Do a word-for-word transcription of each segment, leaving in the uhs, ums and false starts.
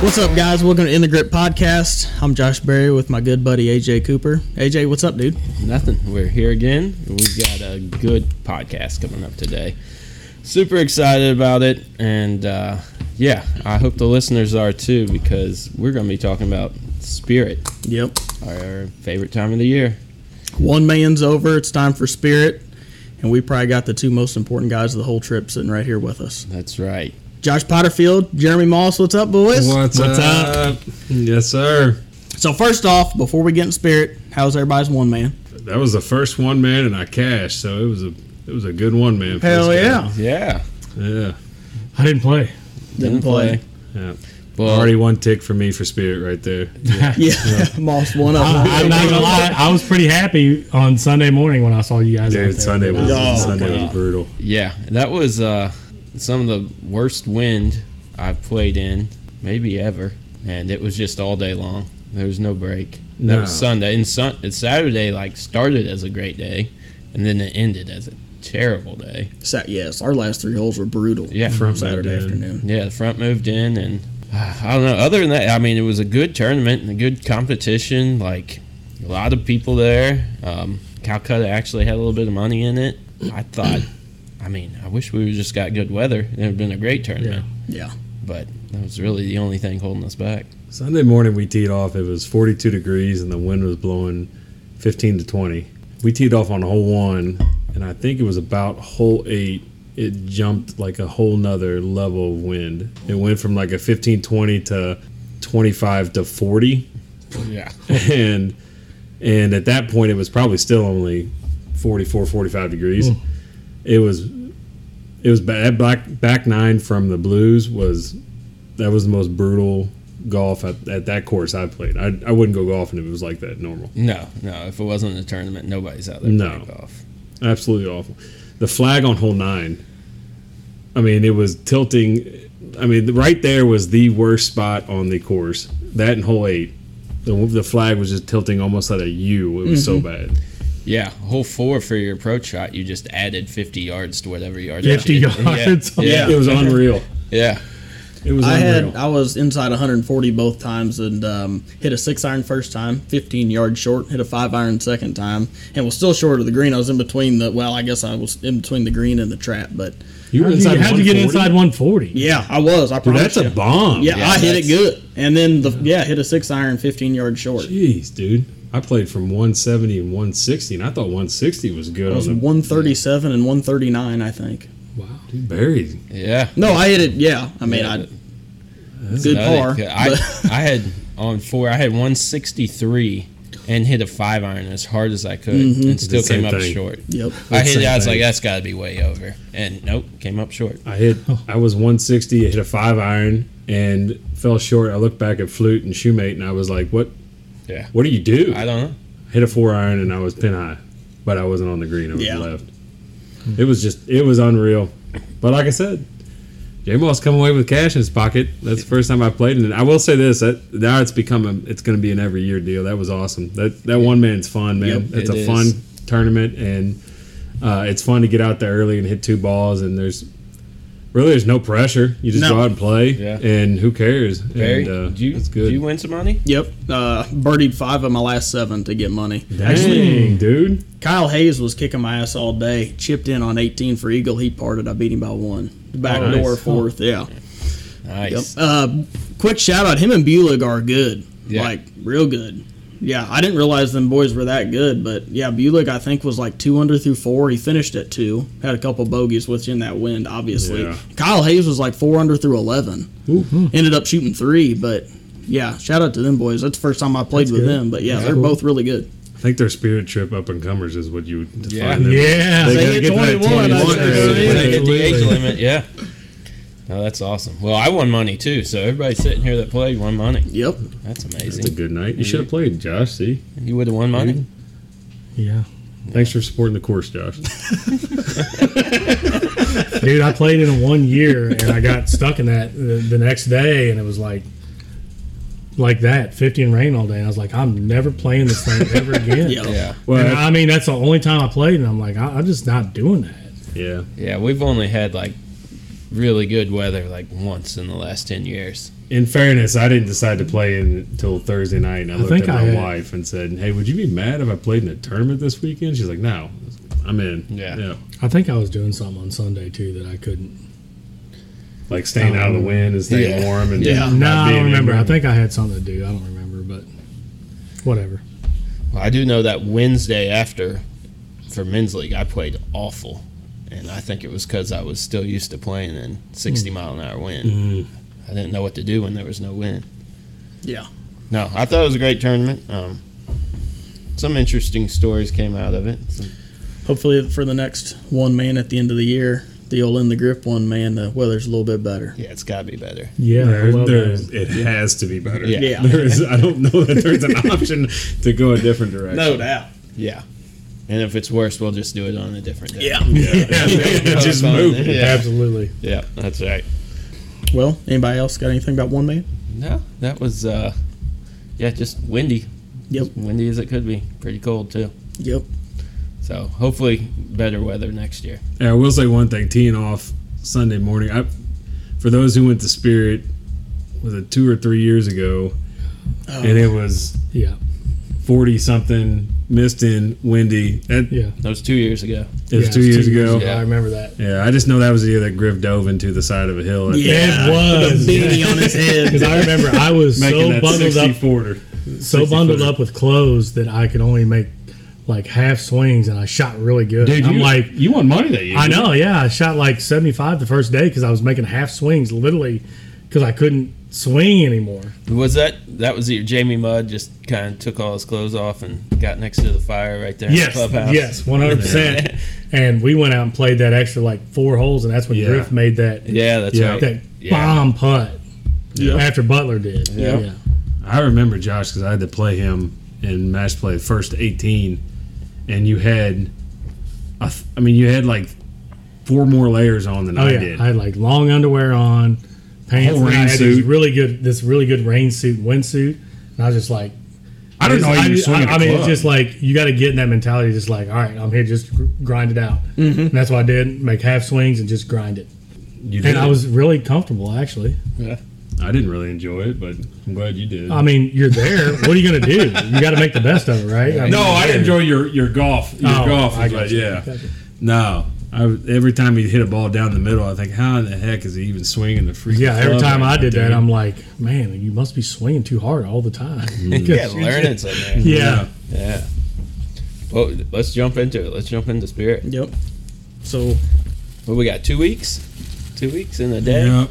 What's up, guys? Welcome to In the Grip Podcast. I'm Josh Berry with my good buddy A J Cooper. A J, what's up, dude? Nothing. We're here again. We've got a good podcast coming up today. Super excited about it, and uh, yeah, I hope the listeners are too, because we're going to be talking about Spirit. Yep. Our favorite time of the year. One man's over. It's time for Spirit, and we probably got the two most important guys of the whole trip sitting right here with us. That's right. Josh Potterfield, Jeremy Moss. What's up, boys? What's, what's up? up? Yes, sir. So first off, before we get in Spirit, how's everybody's one man? That was the first one man, and I cashed, so it was a it was a good one man. Hell yeah, Yeah. yeah. I didn't play. Didn't play. Yeah. Well, Already one tick for me for Spirit right there. Yeah, yeah. Moss one up. I, I'm not gonna lie. I was pretty happy on Sunday morning when I saw you guys. out Dude, there. Sunday was Oh, Sunday God. was brutal. yeah, that was uh, some of the worst wind I've played in, maybe ever, and it was just all day long. There was no break. That No. was Sunday, and sun- and Saturday like started as a great day, and then it ended as a terrible day. Sa- yes, our last three holes were brutal. Yeah. from Front Saturday moved in. afternoon. Yeah, the front moved in, and uh, I don't know. Other than that, I mean, it was a good tournament and a good competition. Like a lot of people there. Um, Calcutta actually had a little bit of money in it. I thought, I mean, I wish we just got good weather. It would have been a great tournament. Yeah. But that was really the only thing holding us back. Sunday morning we teed off. It was forty-two degrees, and the wind was blowing fifteen to twenty. We teed off on hole one, and I think it was about hole eight. It jumped like a whole nother level of wind. It went from like a fifteen twenty to twenty-five to forty. Yeah. and and at that point it was probably still only forty-four, forty-five degrees. Mm. It was it was bad. Back back nine from the Blues was that was the most brutal golf at, at that course I played. I I wouldn't go golfing if it was like that normal. No, no. If it wasn't a tournament, nobody's out there No. playing golf. Absolutely awful. The flag on hole nine, I mean, it was tilting. I mean, right there was the worst spot on the course. That and hole eight, the, the flag was just tilting almost at a U. It was so bad. Yeah, hole four for your approach shot, you just added fifty yards to whatever yard. Fifty you- yards. Yeah. It was unreal. Yeah. It was I unreal. had I was inside one hundred forty both times and um, hit a six iron first time, fifteen yards short. Hit a five iron second time, and was still short of the green. I was in between the well, I guess I was in between the green and the trap, but you were You inside had to get one forty? inside one forty. yeah, I was. I Dude, promise that's a you. bomb. Yeah, Yeah, I hit it that's- good, and then the yeah hit a six iron, fifteen yards short. Jeez, dude. I played from one seventy and one sixty, and I thought one sixty was good. It was on the, one thirty seven and one thirty nine, I think. wow, dude, buried. Yeah. No, I hit it. Yeah, I mean, Yeah, I but- good No, par. they- I, but- I had on four. I had one sixty-three and hit a five iron as hard as I could, and still The same came up thing. short. yep. I hit it. same I was thing. like, that's got to be way over, and nope, came up short. I hit. I was one sixty. I hit a five iron and fell short. I looked back at Flute and Shoemate, and I was like, "What? Yeah. What do you do?" I don't know. hit a four iron and I was pin high, but I wasn't on the green. I was Yeah. left. It was just, it was unreal. But like I said, J Moss come away with cash in his pocket. That's the first time I played in it. I will say this: that now it's become a, it's going to be an every year deal. That was awesome. That that one man's fun, man. Yep, it's it a is. fun tournament, and uh, it's fun to get out there early and hit two balls. And there's really there's no pressure. You just No. go out and play, Yeah. and who cares? Barry, and, uh, did you it's good. did you win some money? Yep. Uh, birdied five of my last seven to get money. Dang, dude. Kyle Hayes was kicking my ass all day. Chipped in on eighteen for Eagle. He parted. I beat him by one. Back Oh, door nice. fourth. Yeah. Nice. Yep. Uh, quick shout out. Him and Bulig are good. Yeah. Like real good. Yeah, I didn't realize them boys were that good, but yeah, Bulig I think was like two under through four. He finished at two. Had a couple bogeys with you in that wind, obviously. Yeah. Kyle Hayes was like four under through eleven. Ended up shooting three, but yeah, shout out to them boys. That's the first time I played That's with good. them, but yeah, That's they're cool. both really good. I think their spirit trip up and comers is what you would define Yeah. them. Yeah. They They gotta hit get to that twenty-one, I twenty-one think. area. When they hit the age Absolutely. limit, yeah. Oh, that's awesome. Well, I won money too, so everybody sitting here that played won money. Yep. That's It's a amazing. good night. You should have played, Josh. See, You would have won money. Yeah. thanks for supporting the course, Josh. Dude, I played in one year and I got stuck in that the, the next day, and it was like like that, fifty and rain all day. And I was like, I'm never playing this thing ever again. Yeah. Yeah, Well, And I mean, that's the only time I played, and I'm like, I, I'm just not doing that. yeah, yeah. We've only had like really good weather like once in the last ten years. In fairness, I didn't decide to play until Thursday night, and I, I looked think at my I had- wife and said, "Hey, would you be mad if I played in a tournament this weekend?" She's like, "No, I'm in." Yeah. yeah. I think I was doing something on Sunday too that I couldn't. Like staying out of the wind and staying Yeah. warm and Yeah. not No, I being don't remember. in I there. think I had something to do. I don't remember, but whatever. Well, I do know that Wednesday after for men's league, I played awful, and I think it was because I was still used to playing in sixty mile an hour wind. Mm. I didn't know what to do when there was no wind. Yeah. No, I thought it was a great tournament. Um, some interesting stories came out of it. Some, Hopefully for the next one man at the end of the year, the old in the grip one man, the weather's a little bit better. yeah, it's got to be better. Yeah, There- well, there's- it has to be better. Yeah. Yeah. There is, I don't know that there's an option to go a different direction. No doubt. Yeah. And if it's worse, we'll just do it on a different day. Yeah. Yeah, just move it. Yeah. absolutely. Yeah, that's right. Well, anybody else got anything about one man? No, that was, uh, yeah, just windy. Yep. Windy as it could be. Pretty cold, too. Yep. So hopefully better weather next year. Yeah, I will say one thing. Teeing off Sunday morning, I, for those who went to Spirit, was it two or three years ago, Oh. and it was Yeah, forty something, misting, windy. That, yeah. That was two years ago. It was Yeah, two it's years ago. Yeah. I remember that. Yeah, I just know that was the year that Griff dove into the side of a hill. Yeah. It was, The beanie yeah. on his head. Because I remember I was making so that bundled sixty up, footer. so bundled footer. up with clothes that I could only make like half swings, and I shot really good. Dude, I'm you, like, you won money that year. I know, yeah. I shot like seventy-five the first day because I was making half swings, literally, because I couldn't swing anymore. Was that, that was your Jamie Mudd just kind of took all his clothes off and got next to the fire right there in Yes, the clubhouse? yes, one hundred percent. And we went out and played that extra like four holes, and that's when Yeah. Griff made that Yeah, that's Yeah. right. that Yeah. bomb putt Yeah. after Butler did. Yeah. yeah. I remember Josh because I had to play him in match play the first eighteen, and you had, a th- I mean, you had like four more layers on than Oh I yeah, did. I had like long underwear on, pants, Whole and I rain had this suit. really good, this really good rain suit, windsuit, and I was just like, I don't know how I, you were swinging I, a I mean, it's club. just like you got to get in that mentality, just like, all right, I'm here, just gr- grind it out. Mm-hmm. And that's what I did, make half swings and just grind it. You did. And I was really comfortable actually. I didn't really enjoy it, but I'm glad you did. I mean, you're there. What are you going to do? You got to make the best of it, right? I mean, no, I you're there. enjoy your your golf. Your Oh, golf, I is got like, you. yeah. Got you. No, I was- every time he hit a ball down the middle, I think, how in the heck is he even swinging the freaking? Yeah, every club time right I did now, that, dude? I'm like, man, you must be swinging too hard all the time. You got to learn it somewhere. Yeah. Yeah. Well, let's jump into it. Let's jump into Spirit. Yep. So Well, we got two weeks. Two weeks in a day. Yep.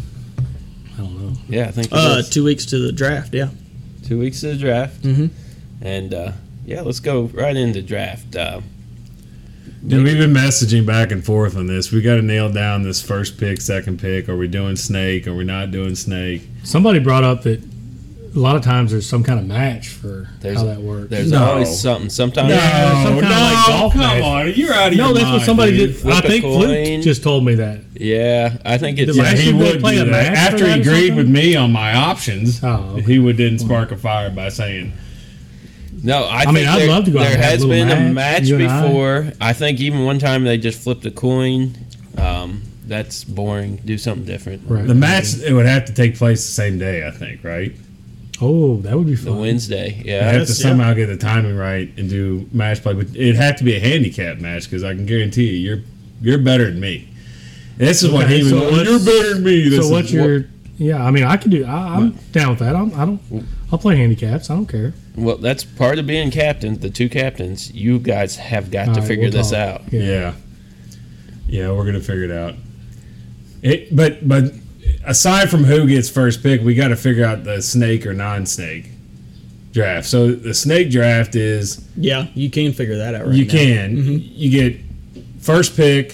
I don't know. Yeah, I think it uh, is. two weeks to the draft. Yeah. two weeks to the draft. Mm-hmm. And uh, yeah, let's go right into draft. Uh, Dude, we've been messaging back and forth on this. We got to nail down this first pick, second pick. Are we doing snake? Are we not doing snake? Somebody brought up that a lot of times there's some kind of match for There's how a- that works. there's No. always something. Sometimes Yeah, some kind of like golf come match. on, you're out of no, your that's mind, what somebody dude. did. Flip I a think coin. Fluke just told me that. Yeah, I think it's. The Yeah, last he time they would play do a that. match for After that he or agreed something? with me on my options. Oh, okay. He would then spark a fire by saying, No, I, I think mean, I'd there, love to go out There and have has a little been a match, match you and I. before. I. think even one time they just flipped a coin. Um, that's boring. Do something different. Right. the match, it would have to take place the same day, I think, right? Oh, that would be The fun. Wednesday. You Yeah. have to That's- somehow get the timing right and do match play. But it'd have to be a handicap match because I can guarantee you, you're you're better than me. This is what Okay, he was. so going, what's- you're better than me. This So is what's what- your? Yeah, I mean, I can do. I, I'm down with that. I'm, I don't. I'll play handicaps. I don't care. Well, that's part of being captain. The two captains. You guys have got All to right, figure we'll this talk. out. Yeah. Yeah. Yeah, we're gonna figure it out. It, but but aside from who gets first pick, we got to figure out the snake or non-snake draft. So the snake draft is Yeah, you can figure that out right you now. can you get first pick,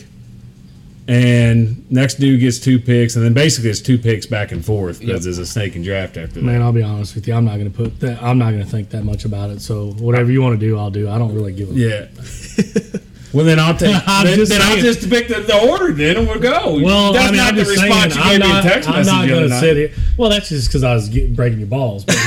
and next dude gets two picks, and then basically it's two picks back and forth because Yep. there's a snake and draft after that. Man, I'll be honest with you. I'm not going to put that. I'm not going to think that much about it. So whatever you want to do, I'll do. I don't really give a. Yeah. Well, then I'll take. I'm then just then I'll saying. just pick the, the order, then, and we'll go. Well, that's I mean, not I'm the just saying. response you I'm gave me not, in text I'm message not the going other to night. sit here. Well, that's just because I was getting, breaking your balls. But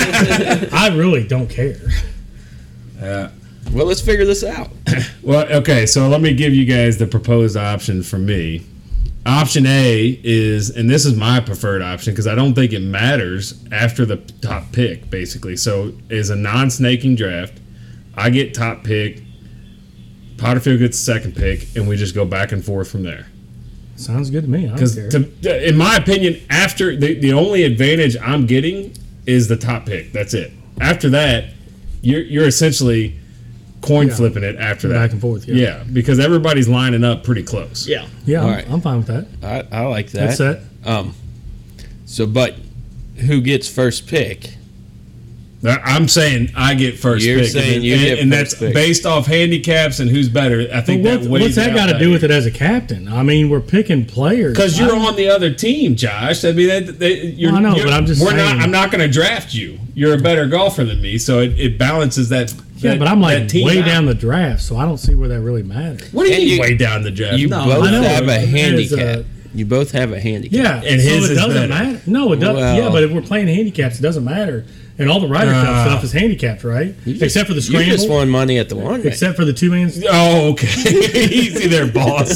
I really don't care. Yeah. Well, let's figure this out. Well, okay, so let me give you guys the proposed option from me. option A is, and this is my preferred option because I don't think it matters after the top pick, basically. So, is a non-snaking draft. I get top pick. Potterfield gets second pick, and we just go back and forth from there. Sounds good to me. I don't Because, care. in my opinion, after the, the only advantage I'm getting is the top pick. That's it. After that, you're you're essentially coin Yeah. flipping it after that. Back and forth, yeah. Yeah, because everybody's lining up pretty close. Yeah. Yeah, All I'm, right. I'm fine with that. I, I like that. That's it. Um, so, but who gets first pick? That- I'm saying I get first You're pick. saying and, you and, get and first that's pick. based off handicaps and who's better. I think But what, that weighs what's that it got to out do better. with it as a captain? I mean, we're picking players. Because you're I- on the other team, Josh. I mean, that, that, you're, I know, you're- but I'm just we're saying. not. I'm not going to draft you. You're a better golfer than me, so it, it balances that. Yeah, that- but I'm that like team way out. down the draft, so I don't see where that really matters. What do you And mean you- way down the draft? You No, both I know. have a As, handicap. uh, you both have a handicap. Yeah, And so his it is doesn't better. matter. No, it doesn't. Well- yeah, but if we're playing handicaps, it doesn't matter. And all the Ryder Cup Ah. stuff is handicapped, right? You just- Except for the You scramble. just won money at the one. Except for the two man. Oh, okay. Easy there, boss.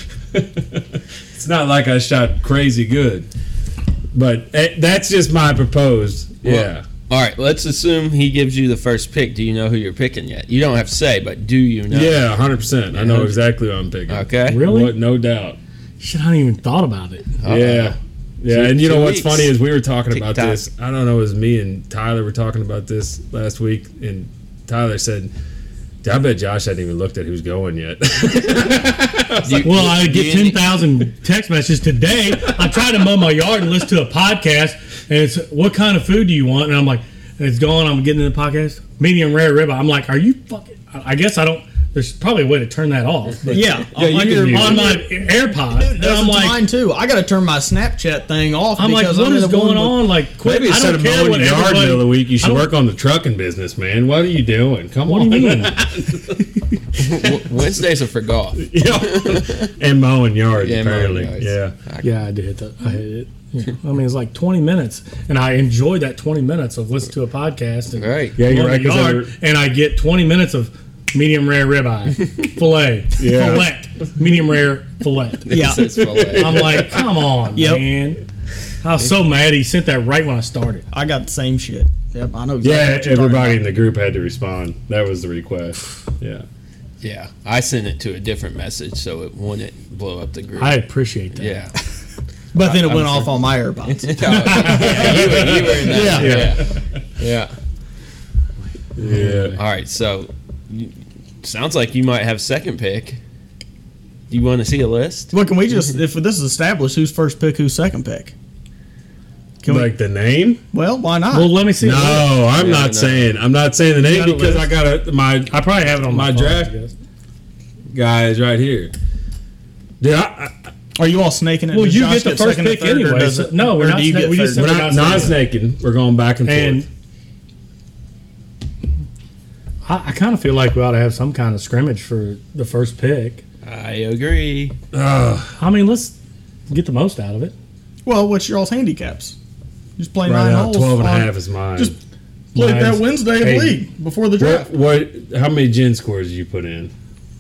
It's not like I shot crazy good, but eh, that's just my proposed. Yeah. All right, let's assume he gives you the first pick. Do you know who you're picking yet? You don't have to say, but do you know? Yeah, one hundred percent. I know exactly what I'm picking. Okay. Really? What, no doubt. Shit, I hadn't even thought about it. Uh-oh. Yeah. Yeah, Two- and you know two what's weeks. funny is we were talking about Tick-tock. this. I don't know, it was me and Tyler were talking about this last week, and Tyler said, I bet Josh hadn't even looked at who's going yet. Do you- Well, I do get you ten need- thousand text messages today. I tried to mow my yard and listen to a podcast, and it's what kind of food do you want? And I'm like, it's going. I'm getting in the podcast, medium rare ribeye. I'm like, are you fucking? I guess I don't. There's probably a way to turn that off. But Yeah. Yeah, you on can your, use on it. my AirPods, Dude, and does I'm it to like, mine too. I got to turn my Snapchat thing off. I'm like, because what I'm is in a going one- on? Like, quit. Maybe I instead don't of care mowing what your yard everybody- middle of the week, you I should don't- work on the trucking business, man. What are you doing? Come What on. do you mean? W- Wednesdays are for golf. Yeah. And mowing yards, Yeah, mowing apparently. yards. Yeah. Yeah, I did. That. I hit it. Yeah. I mean, it's like twenty minutes, and I enjoy that twenty minutes of listening to a podcast. And Right. Yeah, you're mow right. the 'cause yard, they're- and I get twenty minutes of medium rare ribeye, fillet, Yeah. fillet, medium rare fillet. Yeah. Says fillet. I'm like, come on, Yep. man. I was so mad he sent that right when I started. I got the same shit. Yep, I know exactly Yeah, what you're talking everybody in about. the group had to respond. That was the request. Yeah. Yeah, I sent it to a different message so it wouldn't blow up the group. I appreciate that. yeah. But then it I'm went sure. off on my AirPods. yeah, you were, you were in that. Yeah. Yeah. Yeah. Yeah. All right, so you- sounds like you might have second pick. Do you want to see a list? Well, can we just, if this is established, who's first pick, who's second pick? Can we, Like the name? well, why not? Well, let me see. No, I'm Yeah, not no. saying. I'm not saying the name got a because list? I got a my I probably have it on my, My phone, draft- I guess. guy is right here. Dude, I, I, Are you all snaking it? Well, Does you Josh get the first second or pick third, or anyway, does so- it- no, we're or not do you sna- get we just third? said we're we're not not non-snaking. We're going back and, And forth. I, I kind of feel like we ought to have some kind of scrimmage for the first pick. I agree. Ugh. I mean, let's get the most out of it. Well, what's your all's handicaps? Just play right nine now, holes. twelve and a on- half is mine. Just played that Mine's Wednesday of eight. league before the draft. what, what? How many gin scores did you put in?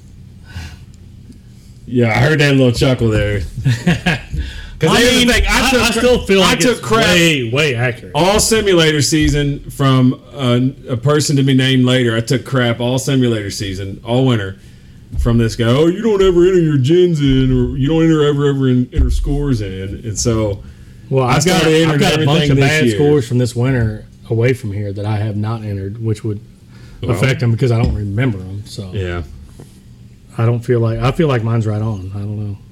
Yeah, I heard that little chuckle there. Because I mean, I, I still feel like I took it's crap way, way accurate. all simulator season from a, a person to be named later. I took crap all simulator season, all winter, from this guy. Oh, you don't ever enter your gins in, or you don't enter ever ever in, enter scores in, and so Well, I I've got, started entering I've got a bunch everything of this bad year. scores from this winter away from here that I have not entered, which would Well. affect them because I don't remember them. So yeah. I don't feel like I feel like mine's right on. I don't know.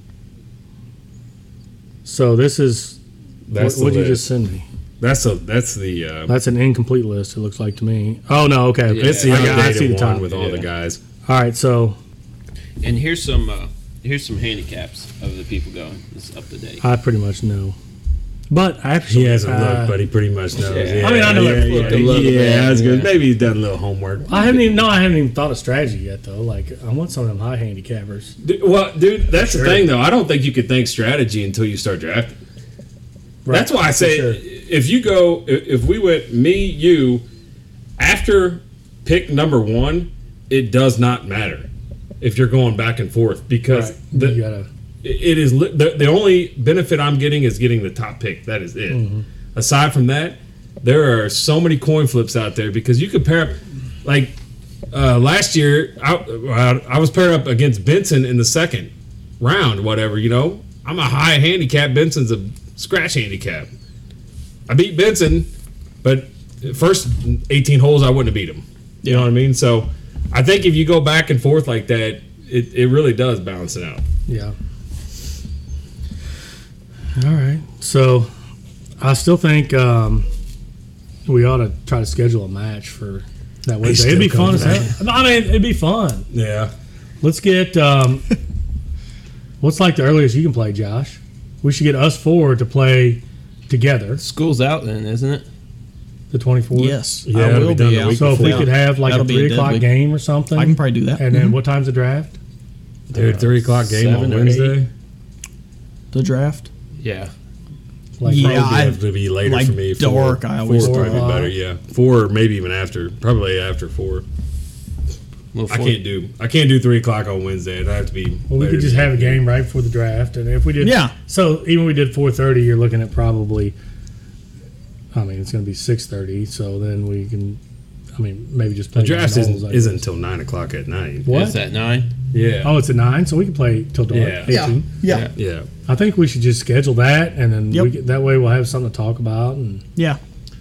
So this is That's what the would you list. just send me? That's a that's the uh, That's an incomplete list. It looks like to me. Oh no, okay. Yeah. it's the I, got- I updated see the one top. with all the Yeah. guys. All right, so And here's some uh, here's some handicaps of the people going. It's up to date. I pretty much know. But actually, He hasn't uh, looked, but he pretty much knows. Yeah. Yeah, I mean, I know yeah, that yeah, looked a little yeah, bit, that's good. yeah. Maybe he's done a little homework. I haven't even no, I haven't even thought of strategy yet though. Like I want some of them high handicappers. D- Well, dude, that's Sure. the thing, though. I don't think you could think strategy until you start drafting. Right, That's why I say for sure. if you go, if if we went me, you, after pick number one, it does not matter if you're going back and forth because Right. the, you gotta it, it is li- the, the only benefit I'm getting is getting the top pick. That is it. Mm-hmm. Aside from that, there are so many coin flips out there because you could pair up, like uh, last year, I, I was paired up against Benson in the second round, whatever, you know. I'm a high handicap. Benson's a scratch handicap. I beat Benson, but first eighteen holes, I wouldn't have beat him. You know what I mean? So I think if you go back and forth like that, it, it really does balance it out. Yeah. All right. So I still think um, we ought to try to schedule a match for that Wednesday. It'd be still fun as come hell. No, I mean, it'd be fun. Yeah. Let's get. Um, what's like the earliest you can play, Josh? We should get us four to play together. School's out then, isn't it? The twenty-fourth. Yes, Yeah, I it'll will be done be the out. week So if we Yeah. could have like That'll a be a three dead o'clock big- game or something. I can probably do that. And then what time's the draft? Dude, three o'clock game Seven on or Wednesday. The draft. Yeah. Like Yeah, Probably I- have to be later like for me. dark, Four, I always four would do. probably be better. Yeah, four or maybe even after. Probably after four. Little I four- can't do. I can't do three o'clock on Wednesday. It'd have to be. Well, we later could just in the have a evening. game right before the draft, and if we did, Yeah. So even if we did four thirty, you're looking at probably. I mean, it's going to be six thirty, so then we can. I mean, maybe just play. The draft nine holes, isn't I isn't guess. until nine o'clock at night. What? Is that nine? Yeah. Oh, it's at nine, so we can play till dark. Yeah. Yeah, eighteen. yeah, Yeah. I think we should just schedule that, and then Yep. we can, that way we'll have something to talk about. And yeah.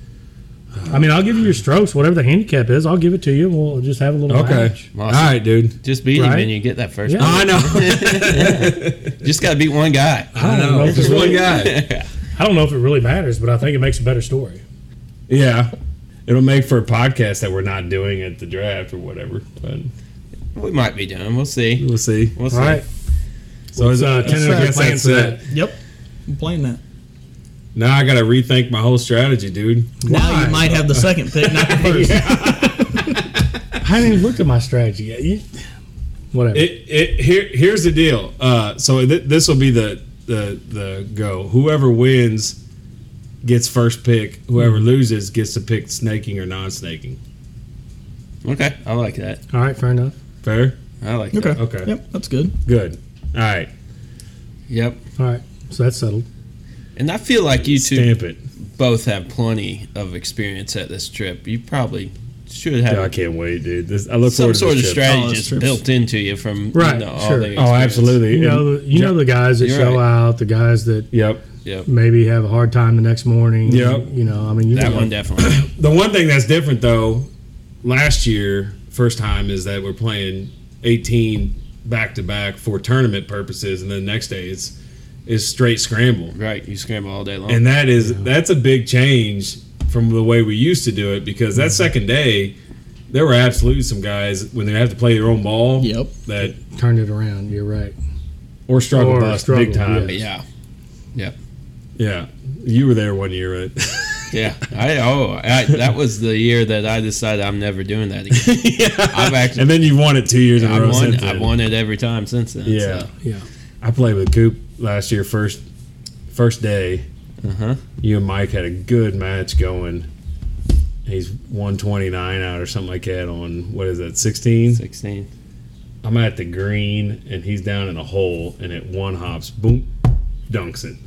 I mean, I'll give you your strokes, whatever the handicap is. I'll give it to you. and We'll just have a little Okay. match. All right, dude. Just beat him Right? and you get that first Yeah. pick. I know. Just got to beat one guy. I don't know know. if Just it's one really- guy. I don't know if it really matters, but I think it makes a better story. Yeah. It'll make for a podcast that we're not doing at the draft or whatever. But We might be doing. We'll see. we'll see. We'll see. All right. So What's, is it- uh, I tentative guess plans that's for it. that? Yep. I'm playing that. Now I got to rethink my whole strategy, dude. Now Why? you might have the second pick, not the first. I haven't even looked at my strategy yet. You, whatever. It it here here's the deal. Uh, so th- this will be the the the go. Whoever wins gets first pick. Whoever loses gets to pick snaking or non-snaking. Okay. I like that. All right, fair enough. Fair. I like Okay. that. Okay. Yep, that's good. Good. All right. Yep. All right, so that's settled. And I feel like you two Stamp it. both have plenty of experience at this trip. You probably should have Yeah, I can't wait, dude. This, I look some forward to sort of this trip. strategy Oh, this just trip's- built into you from Right, you know, all sure. the Oh, experience. absolutely. You know, the, you know the guys that You're show right. out, the guys that Yep. Yep. maybe have a hard time the next morning. Yep. You know, I mean, you That know, one definitely. The one thing that's different though, last year, first time, is that we're playing eighteen back to back for tournament purposes, and then the next day is is straight scramble. Right. You scramble all day long. And that is that's a big change from the way we used to do it, because that second day there were absolutely some guys when they have to play their own ball Yep. that turned it around. You're right. or struggle Or bust struggle, big time. yeah. yeah. Yeah, you were there one year, right? Yeah. I oh I, that was the year that I decided I'm never doing that again. yeah. I've actually and then you've won it two years in a I've row won since then. I've won it every time since then. Yeah. Yeah. I played with Coop last year, first first day. Uh huh. You and Mike had a good match going. He's one twenty-nine out or something like that on, what is that, sixteen? Sixteen. I'm at the green and he's down in a hole, and it one hops, boom, dunks it.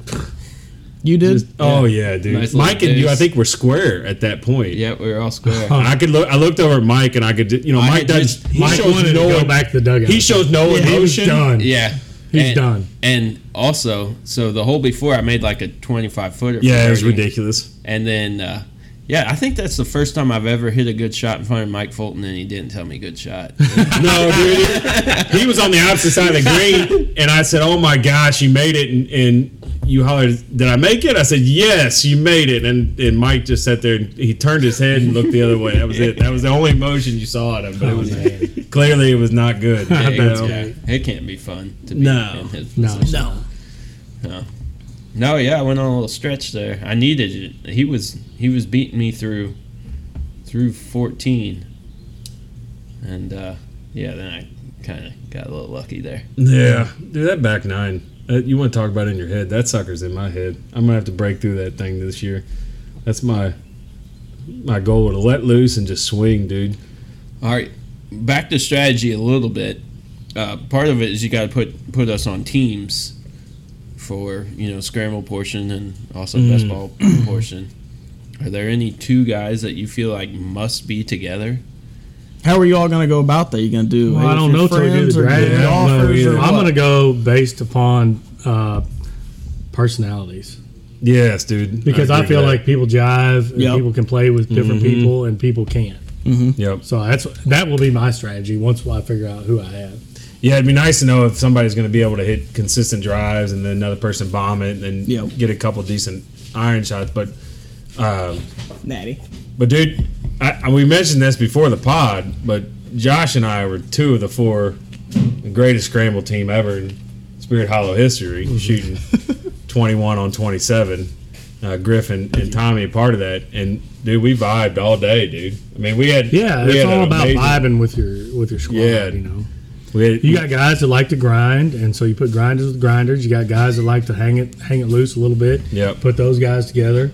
You did? Just- oh yeah, dude. Nice little Mike and you, I deuce. think, were square at that point. Yeah, we were all square. I could look. I looked over at Mike, and I could, you know, I Mike had does. just- He Mike shows wanted no. to go back to the dugout. He shows no Yeah, he was emotion. done. Yeah. He's and, done. And also, so the hole before I made like a twenty-five footer. for Yeah, it was birdie. ridiculous. And then, uh, yeah, I think that's the first time I've ever hit a good shot in front of Mike Fulton, and he didn't tell me good shot. No, dude. He was on the opposite side of the green, and I said, "Oh my gosh, you made it!" And, and you hollered, "Did I make it?" I said, "Yes, you made it." And and Mike just sat there and he turned his head and looked the other way. That was it. That was the only emotion you saw at him. But it was clearly it was not good. Yeah, you know? yeah, it can't be fun to be No. in his No. position. No. No. No, yeah, I went on a little stretch there. I needed it. He was he was beating me through through fourteen, and uh, yeah, then I kind of got a little lucky there. Yeah, dude, that back nine. Uh, you want to talk about it in your head? That sucker's in my head. I'm gonna have to break through that thing this year. That's my my goal: to let loose and just swing, dude. All right, back to strategy a little bit. Uh, part of it is you got to put put us on teams. for, you know, scramble portion and also best ball portion. Are there any two guys that you feel like must be together? How are you all going to go about that? You going to do? Well, I don't your know till we do friends the or draft. do I don't know golfers either. or I'm what? going to go based upon uh, personalities Yes, dude. because I, agree feel with like people jive and Yep. people can play with different people and people can't. that. Yep. So that's that will be my strategy once I figure out who I have. Yeah, it'd be nice to know if somebody's going to be able to hit consistent drives and then another person bomb it and then Yep. get a couple decent iron shots. But, um, Natty. but dude, I, I- we mentioned this before the pod, but Josh and I were two of the four greatest scramble team ever in Spirit Hollow history, shooting twenty-one on twenty-seven. Uh, Griffin and Tommy a part of that, and dude, we vibed all day, dude. I mean, we had Yeah, we it's had all an about amazing- vibing with your with your squad. Yeah. You know, We had, you got guys that like to grind, and so you put grinders with grinders. You got guys that like to hang it hang it loose a little bit. Yep. Put those guys together.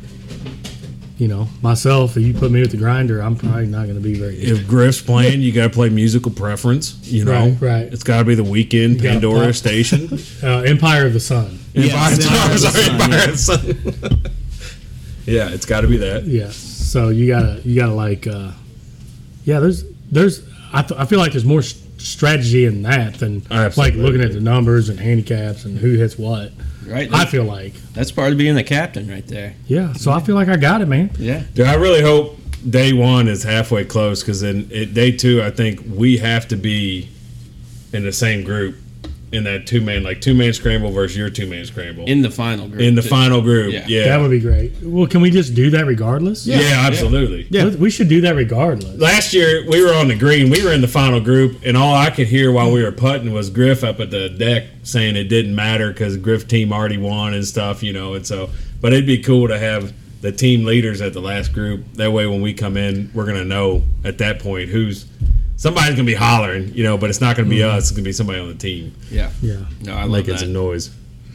You know, myself, if you put me with the grinder, I'm probably not going to be very good. if Griff's playing, you got to play musical preference. You know, Right, right. It's got to be the weekend gotta Pandora pop. station. Uh, Empire of the Sun. Yes, Empire- Empire of the sorry, Sun, Empire yeah. of the Sun. Yeah, it's got to be that. Yeah. So you gotta you gotta like uh, yeah. There's there's I, th- I feel like there's more s- strategy in that than like Absolutely. looking at the numbers and handicaps and who hits what. Right? I feel like That's part of being the captain right there. yeah. So I feel like I got it, man. Yeah. Dude, I really hope day one is halfway close because then it, day two, I think we have to be in the same group in that two man, like two man scramble versus your two man scramble In the final group. in the too. final group. Yeah. Yeah, That would be great. Well, can we just do that regardless? yeah, absolutely. Yeah. We should do that regardless. Last year we were on the green. We were in the final group, and all I could hear while we were putting was Griff up at the deck saying it didn't matter because Griff team already won and stuff, you know. And so, but it'd be cool to have the team leaders at the last group. That way, when we come in, we're gonna know at that point who's somebody's gonna be hollering, you know. But it's not gonna be us. It's gonna be somebody on the team Yeah. Yeah. No, I love making that. some noise.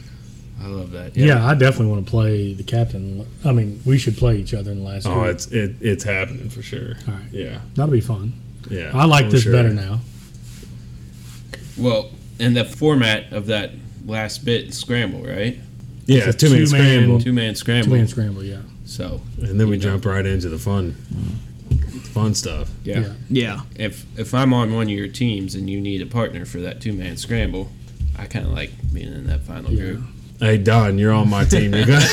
I love that. Yeah. I definitely want to play the captain. I mean, we should play each other in the last Oh, group. it's it, it's happening for sure. All right. Yeah, That'll be fun. yeah. I like for this sure. better now. Well, and the format of that last bit is scramble, right? Yeah, It's a two man two-man- scramble, Two man scramble. Two man scramble. Yeah. So and then we you know, jump right into the fun, fun stuff. Yeah. Yeah. Yeah. If if I'm on one of your teams and you need a partner for that two man scramble, I kind of like being in that final Yeah. group. Hey Don, you're on my team. You're good.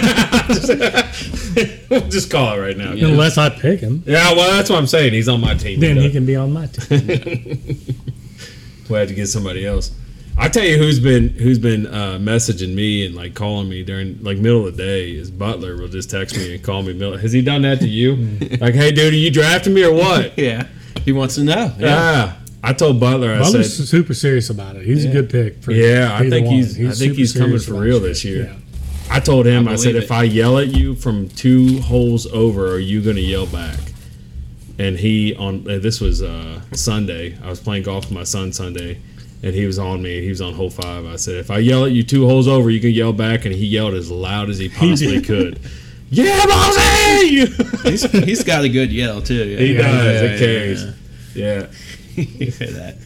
Just call it right now. Yeah. Unless I pick him, Yeah, well, that's what I'm saying. He's on my team. then he Doug. can be on my team. We'll have to get somebody else. I tell you who's been who's been uh, messaging me and like calling me during like middle of the day is Butler will just text me and call me. Middle. Has he done that to you? Like, hey, dude, are you drafting me or what? Yeah. He wants to know. Yeah. Yeah. I told Butler. I Butler's said, super serious about it. He's a good pick. For yeah, I either think one. he's. I think super he's coming serious for about real shit. this year. Yeah. I told him, I I, said, believe if it. I yell at you from two holes over, are you going to yell back? And he, on uh, this was uh, Sunday, I was playing golf with my son Sunday, and he was on me. He was on hole five. I said, if I yell at you two holes over, you can yell back. And he yelled as loud as he possibly could. Yeah, bossy! He's, he's got a good yell, too. Yeah. He Yeah, does. yeah, It carries. yeah, Yeah. yeah. You hear that.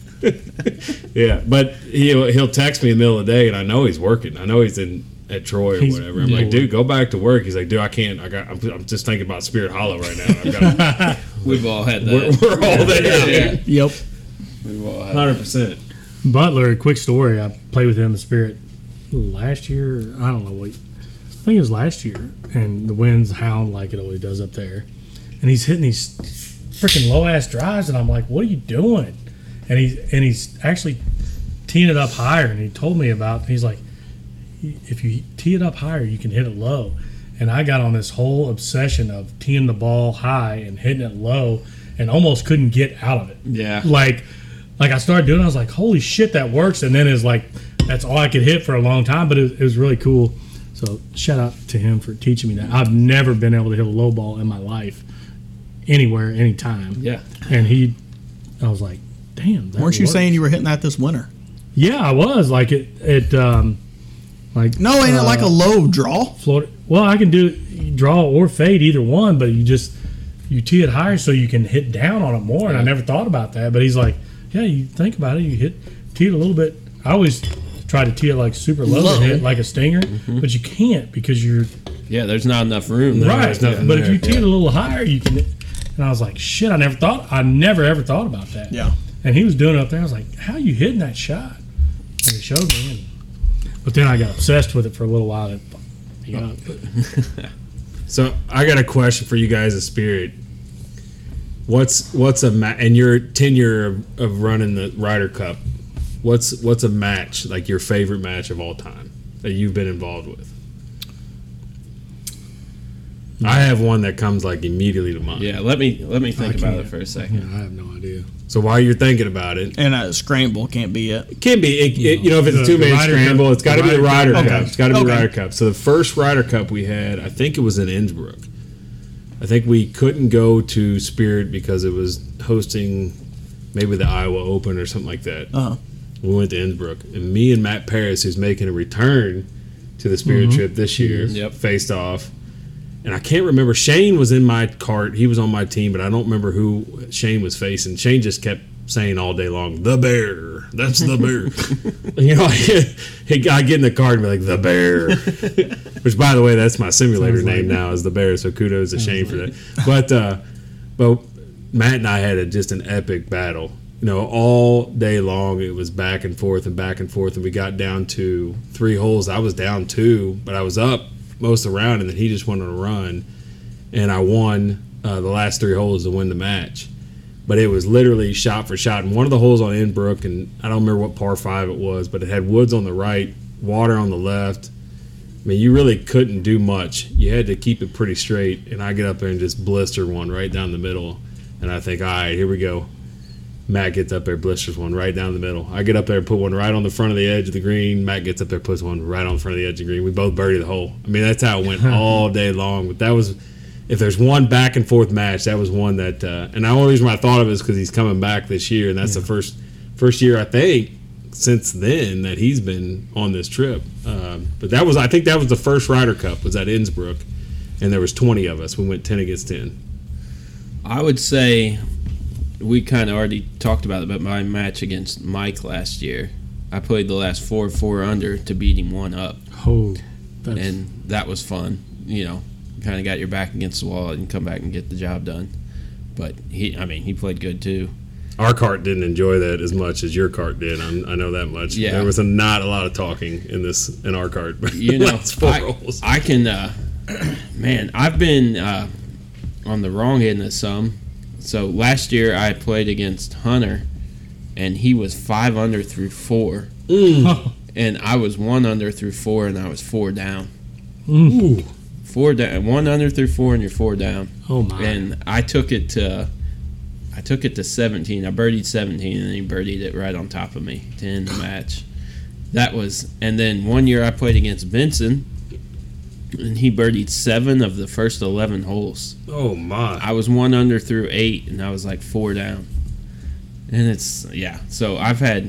Yeah, but he'll he'll text me in the middle of the day, and I know he's working. I know he's in at Troy or He's whatever. I'm bored. like, dude, go back to work. He's like, dude, I can't. I got. I'm, I'm just thinking about Spirit Hollow right now. I've got. We've all had we're, that. we're all there, Yeah. dude. Yep. We've all had Hundred percent. Butler, quick story. I played with him in Spirit last year. I don't know what. I think it was last year, and the wind's hound like it always does up there, and he's hitting these freaking low ass drives, and I'm like, "What are you doing?" And he's and he's actually teeing it up higher, and he told me about. He's like, "If you tee it up higher, you can hit it low." And I got on this whole obsession of teeing the ball high and hitting it low, and almost couldn't get out of it. Yeah. Like, like I started doing it, I was like, holy shit, that works. And then it's like, that's all I could hit for a long time, but it, it was really cool. So shout out to him for teaching me that. I've never been able to hit a low ball in my life, anywhere, anytime. Yeah. And he, I was like, damn. That Weren't you works. saying you were hitting that this winter? Yeah, I was. Like it, it, um, like No, ain't it like a uh, low draw? Florida. Well, I can do draw or fade, either one, but you just you tee it higher so you can hit down on it more. And I never thought about that, but he's like, yeah, you think about it, you hit tee it a little bit. I always try to tee it like super low, Low. and hit like a stinger, but you can't because you're Yeah, there's not enough room. No, right. there's nothing But if there, you tee it a little higher, you can. And I was like, shit, I never thought, I never ever thought about that. Yeah. And he was doing it up there. I was like, how you hitting that shot? And he showed me. And, but then I got obsessed with it for a little while. And, yeah, but, So I got a question for you guys of Spirit. What's what's a ma- and your tenure of, of running the Ryder Cup? What's what's a match like your favorite match of all time that you've been involved with? I have one that comes like immediately to mind. Yeah, let me let me think I about can't. it for a second. I have no idea. So while you're thinking about it, And a scramble can't be it. it can be it, it, you know if it's a The- two man the Ryder scramble, Cup- it's got to the be the Ryder Ryder Cup. Cup. Okay. It's got to be Okay. the Ryder Cup. So the first Ryder Cup we had, I think it was in Innsbruck. I think we couldn't go to Spirit because it was hosting maybe the Iowa Open or something like that. Uh-huh. We went to Innsbruck, and me and Matt Paris, who's making a return to the Spirit trip this year, Yep. faced off. And I can't remember. Shane was in my cart. He was on my team, but I don't remember who Shane was facing. Shane just kept saying all day long, "The Bear." That's the Bear. You know, he, I get in the cart and be like, "The Bear," which, by the way, that's my simulator Sounds name like- now is the Bear. So kudos to Shane for that. But uh, but Matt and I had a, just an epic battle. You know, all day long it was back and forth and back and forth, and we got down to three holes. I was down two, but I was up most of the round, and then he just went on a run, and I won uh, the last three holes to win the match. But it was literally shot for shot. And one of the holes on Innsbruck, and I don't remember what par five it was, but it had woods on the right, water on the left. I mean, you really couldn't do much. You had to keep it pretty straight. And I get up there and just blister one right down the middle. And I think, all right, here we go. Matt gets up there, blisters one right down the middle. I get up there and put one right on the front of the edge of the green. Matt gets up there, puts one right on the front of the edge of the green. We both birdied the hole. I mean, that's how it went all day long. But that was, if there's one back and forth match, that was one that, uh, and the only reason why I thought of it is because he's coming back this year, and that's the first first year I think since then that he's been on this trip. Um, but that was, I think that was the first Ryder Cup was at Innsbruck, and there was twenty of us. We went ten against ten. I would say we kind of already talked about it, but my match against Mike last year, I played the last four four under to beat him one up, Oh, that's, and that was fun. You know, kind of got your back against the wall and come back and get the job done. But he, I mean, he played good too. Our cart didn't enjoy that as much as your cart did. I'm, I know that much. Yeah. There was a, not a lot of talking in this in our cart. But You know, last four I, holes. I can, uh, man, I've been uh, on the wrong end of some. So last year I played against Hunter, and he was five under through four, and I was one under through four, and I was four down. Ooh. Four down, one under through four, and you're four down. oh my. And I took it to, I took it to seventeen. I birdied seventeen, and then he birdied it right on top of me to end the match. That was, and then one year I played against Vincent, and he birdied seven of the first eleven holes. Oh my. I was one under through eight, and I was like four down. And it's, yeah. So I've had,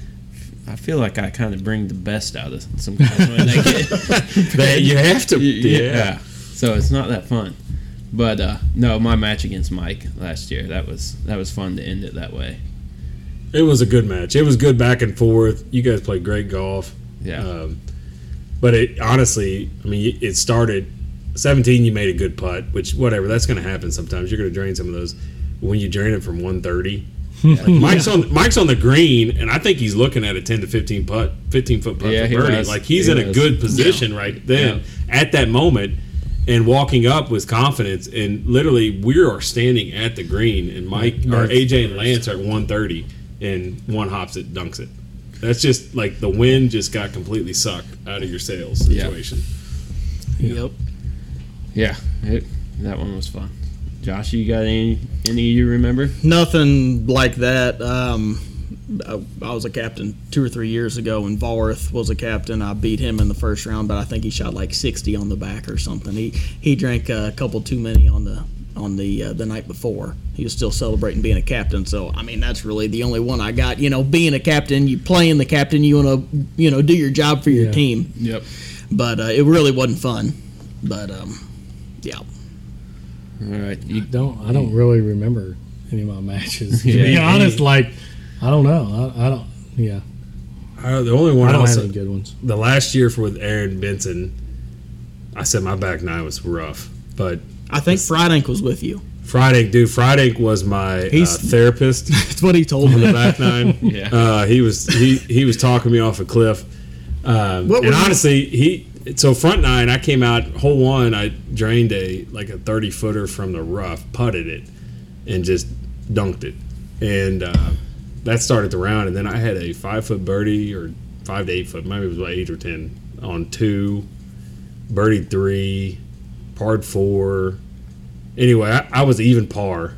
I feel like I kind of bring the best out of some guys when they get. That you have to. yeah. Yeah. So it's not that fun. But uh, no, my match against Mike last year, that was that was fun to end it that way. It was a good match. It was good back and forth. You guys played great golf. Yeah. Um, but it honestly, I mean, it started seventeen. You made a good putt, which whatever. That's going to happen sometimes. You're going to drain some of those. But when you drain it from one thirty, like Mike's on Mike's on the green, and I think he's looking at a ten to fifteen putt, fifteen foot putt Yeah, for he birdie. was. Like he's He in a was. good position right then at that moment. And walking up with confidence, and literally we are standing at the green, and Mike or A J and Lance are at one thirty, and one hops it, dunks it. That's just like the wind just got completely sucked out of your sails Yeah. situation. Yep. Yeah, it, that one was fun. Josh, you got any any you remember? Nothing like that. Um, I, I was a captain two or three years ago, and Valworth was a captain. I beat him in the first round, but I think he shot like sixty on the back or something. He he drank a couple too many on the on the uh, the night before. He was still celebrating being a captain. So I mean, that's really the only one I got. You know, being a captain, you playing the captain, you want to you know do your job for your Yeah. team. Yep. But uh, it really wasn't fun. But um, yeah. All right. You, don't I don't really remember any of my matches. To Yeah. be honest, like I don't know. I, I don't. Yeah. I, the only one I don't else, have any good ones. the last year for with Aaron Benson, I said my back nine was rough, but I think Fried Ink was with you. Friday, dude, Friday was my uh, He's- therapist That's what he told on me. the back nine. Yeah. uh, he was he he was talking me off a cliff, um, What and were you- honestly, he so front nine. I came out hole one. I drained a like a thirty footer from the rough, putted it, and just dunked it, and uh, that started the round. And then I had a five foot birdie or five to eight foot, maybe it was about eight or ten on two, birdie three, parred four. Anyway, I, I was even par,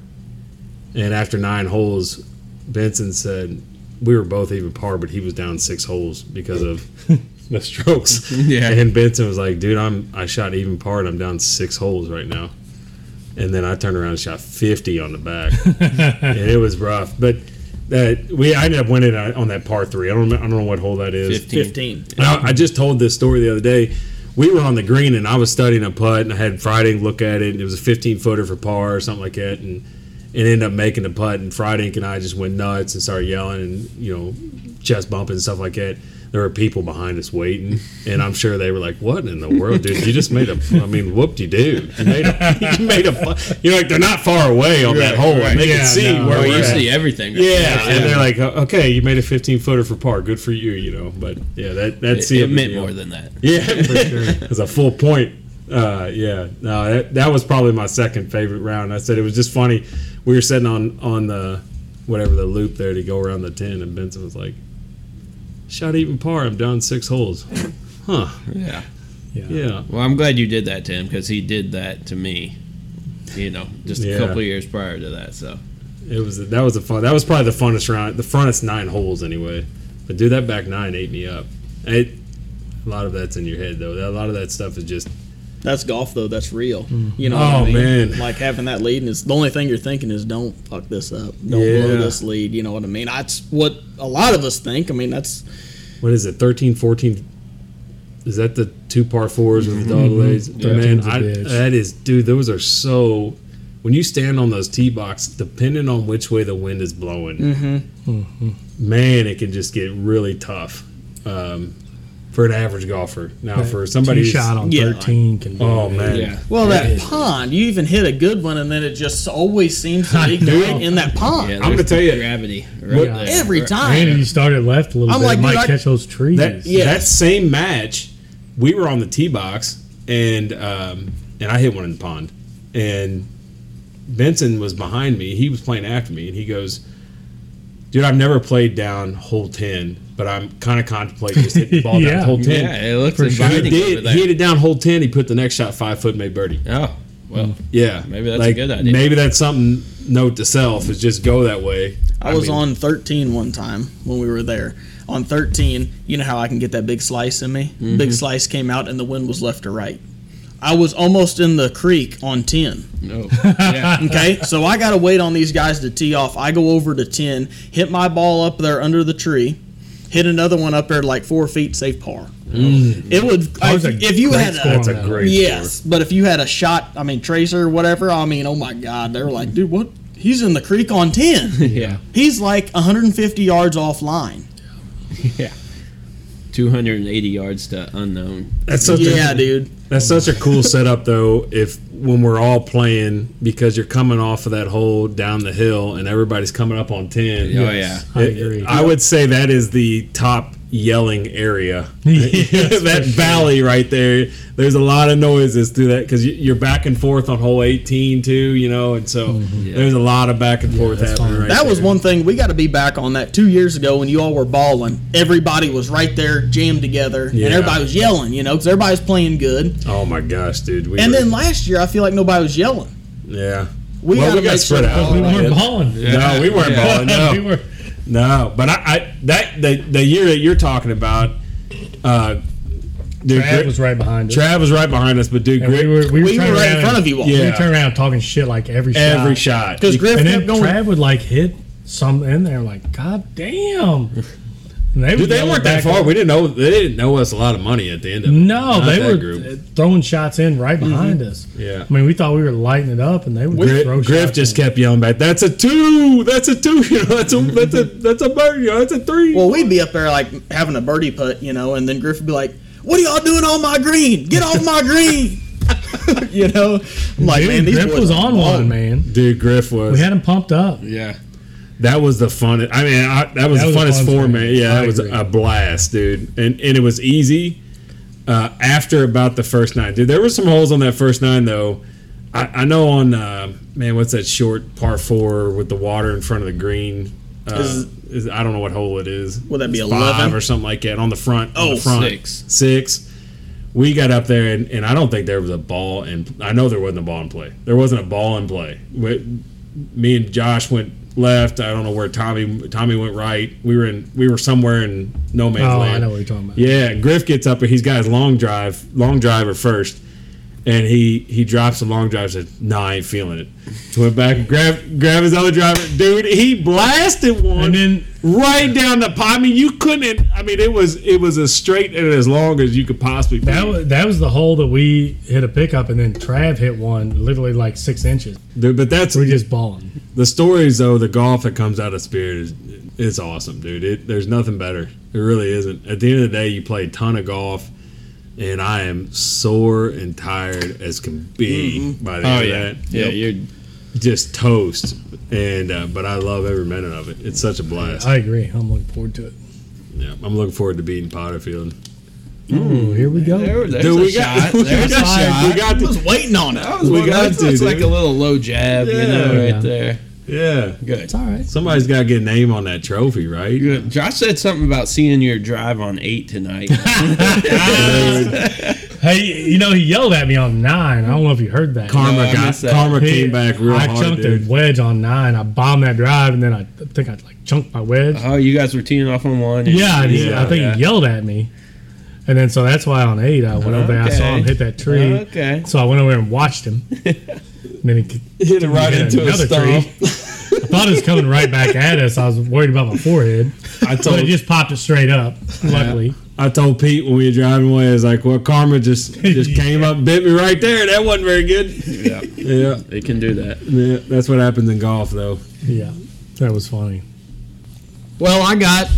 and after nine holes, Benson said we were both even par, but he was down six holes because of the strokes. Yeah. And Benson was like, "Dude, I'm I shot even par, and I'm down six holes right now." And then I turned around and shot fifty on the back, and it was rough. But that we I ended up winning on that par three. I don't remember, I don't know what hole that is. Fifteen. Fifteen. I, I just told this story the other day. We were on the green and I was studying a putt and I had Friday look at it and it was a fifteen footer for par or something like that and it ended up making the putt and Friday and I just went nuts and started yelling and you know chest bumping and stuff like that. There were people behind us waiting and I'm sure they were like, "What in the world, dude? You just made a I mean, whoop you do? You made a you made a you know like they're not far away on that Right, hole right. and they Yeah, can see no. where Well, we're you at. see everything. right Yeah, there. and they're like, "Okay, you made a fifteen footer for par. Good for you," you know. But yeah, that that's it, the it meant deal. more than that. Yeah, for sure. It was a full point. Uh, yeah, no, that, that was probably my second favorite round. I said it was just funny. We were sitting on on the whatever the loop there to go around the ten, and Benson was like, "Shot even par. I'm down six holes." Huh? Yeah. Yeah. Yeah. Well, I'm glad you did that to him because he did that to me. You know, just a Yeah. couple of years prior to that. So It was that was a fun. That was probably the funnest round. The funnest nine holes anyway. But dude, that back nine ate me up. It, a lot of that's in your head though. A lot of that stuff is just That's golf though. That's real. Mm. You know Oh, what I mean? man. Like having that lead, and it's the only thing you're thinking is don't fuck this up. Don't Yeah. blow this lead. You know what I mean? That's what a lot of us think. I mean, that's what is it? thirteen, fourteen Is that the two par fours with the dog legs? Yeah. Man, Thirteen's a I, bitch. that is, dude. Those are so. When you stand on those tee box, depending on which way the wind is blowing, Mm-hmm. man, it can just get really tough um, for an average golfer. Now, for somebody Two who's- shot on Yeah. thirteen can be. Oh, man. yeah. well that Yeah. pond. You even hit a good one, and then it just always seems to I be know. right in that pond. Yeah, I'm gonna there's tell you- gravity right What- there. Every Right- time. And if you started left a little I'm bit, like, it might dude, I- catch those trees. that Yeah. that same match, we were on the tee box and um, and I hit one in the pond, and Benson was behind me. He was playing after me, and he goes, "Dude, I've never played down hole ten, but I'm kind of contemplating just hitting the ball Yeah. down hole ten." Yeah, it looks For sure. He inviting over did. there. He hit it down hole ten. He put the next shot five foot, and made birdie. Oh, well, Yeah, Maybe that's a like, good idea. Maybe that's something. Note to self is just go that way. I was mean, on thirteen one time when we were there. On thirteen, you know how I can get that big slice in me? Mm-hmm. Big slice came out and the wind was left to right. I was almost in the creek on ten. no. Yeah. Okay, so I got to wait on these guys to tee off. I go over to ten, hit my ball up there under the tree, hit another one up there like four feet, safe par. It would, That was if, a if you great had score a, That's on a that. great yes, but if you had a shot, I mean, tracer or whatever, I mean, oh my God, they were like, dude, what? He's in the creek on ten. Yeah. He's like one hundred fifty yards offline. Yeah. two hundred eighty yards to unknown. That's such Yeah, a, dude. That's such a cool setup, though. If when we're all playing, because you're coming off of that hole down the hill, and everybody's coming up on ten. Oh, yeah. I It- agree. I would say that is the top yelling area. Yes, that for sure. valley right there. There's a lot of noises through that because you're back and forth on hole eighteen too, you know, and so Yeah. there's a lot of back and forth that's happening fine. right That was there. one thing we got to be back on that two years ago when you all were balling. Everybody was right there, jammed together, Yeah. and everybody was yelling, you know, because everybody was playing good. Oh my gosh, dude! We And were- then last year, I feel like nobody was yelling. yeah, We Well, got to we got make spread sure. out. we Oh, weren't man. balling. no, we weren't balling. No, we were. no. But I, I that the the year that you're talking about, uh, dude, Trav Grit- was right behind us. Trav was right behind us, but dude, And we Grit, were, we were, We were turning right in around front and- of you all. We Yeah. were turning around talking shit like every shot. every shot. Because Griff And kept then going. Trav would like hit some in there, like, God damn. And And they, Dude, they going weren't that back far. up. We didn't know they didn't know us a lot of money at the end of it. No, Not they that were group. throwing shots in right behind us. Yeah. I mean, we thought we were lighting it up, and they would Griff, throw Griff shots just in. kept yelling back, "That's a two! That's a two! You know, that's a that's a that's a bird! You know, that's a three!" Well, we'd be up there like having a birdie putt, you know, and then Griff would be like, "What are y'all doing on my green? Get off my green!" You know, I'm like, Dude, man, these Griff boys was are on balling. one, man. Dude, Griff was. We had him pumped up. Yeah. That was the funnest. I mean, I, that was That the was a funnest fun format. time. Yeah, I that was agree. a blast, dude. And and it was easy. Uh, after about the first nine, dude, there were some holes on that first nine though. I, I know on uh, man, what's that short par four with the water in front of the green? Uh, Is- is, I don't know what hole it is. Would that be Five eleven? or something like that on the front? on Oh, the front. six. Six. We got up there, and, and I don't think there was a ball, and I know there wasn't a ball in play. There wasn't a ball in play. We, me and Josh went left. I don't know where Tommy Tommy went right. We were in we were somewhere in no man's Oh, land. I know what you're talking about. Yeah, Griff gets up and he's got his long drive, long driver first, and he he drops the long drive. Said, "No, I ain't feeling it." Went back and grabbed grab his other driver, dude. He blasted one And then right down the pipe. I mean, you couldn't. I mean, it was it was as straight and as long as you could possibly. that be. was, that was the hole that we hit a pickup, and then Trav hit one literally like six inches. Dude, but that's We're just balling. the stories though. The golf that comes out of Spirit is it's awesome, dude. It, there's nothing better. It really isn't. At the end of the day, you play a ton of golf. And I am sore and tired as can be by the Oh end yeah. of that. Yeah, Yep. you're Just toast, and uh, but I love every minute of it. It's such a blast. I agree. I'm looking forward to it. Yeah, I'm looking forward to beating Potterfield. Ooh, here we go. there, there's Dude, a we got- shot. we There's got a five. shot. We got I was waiting on it. That was we one- got that's, to, that's like dude. a little low jab, you know, Yeah. right Yeah. there. Yeah, Good. It's all right. somebody's got to get a name on that trophy, right? Good. Josh said something about seeing your drive on eight tonight. Hey, you know, he yelled at me on nine. I don't know if you heard that. Karma No, I got missed that. Karma He- came back real I hard, chunked dude. a wedge on nine. I bombed that drive, and then I think I like chunked my wedge. Oh, you guys were teeing off on one. and- yeah, and he, yeah, I think yeah. he yelled at me. And then so that's why on eight I went over there. I saw him Okay. hit that tree. Okay. So I went over there and watched him. And then he Hit it right hit into a another stump. tree. I thought it was coming right back at us. I was worried about my forehead. I But told it just popped it straight up. Luckily. I told Pete when we were driving away, I was like, "Well, Karma just just came up and bit me right there. That wasn't very good." Yeah, Yeah, they can do that. yeah, that's what happens in golf, though. Yeah, that was funny. Well, I got.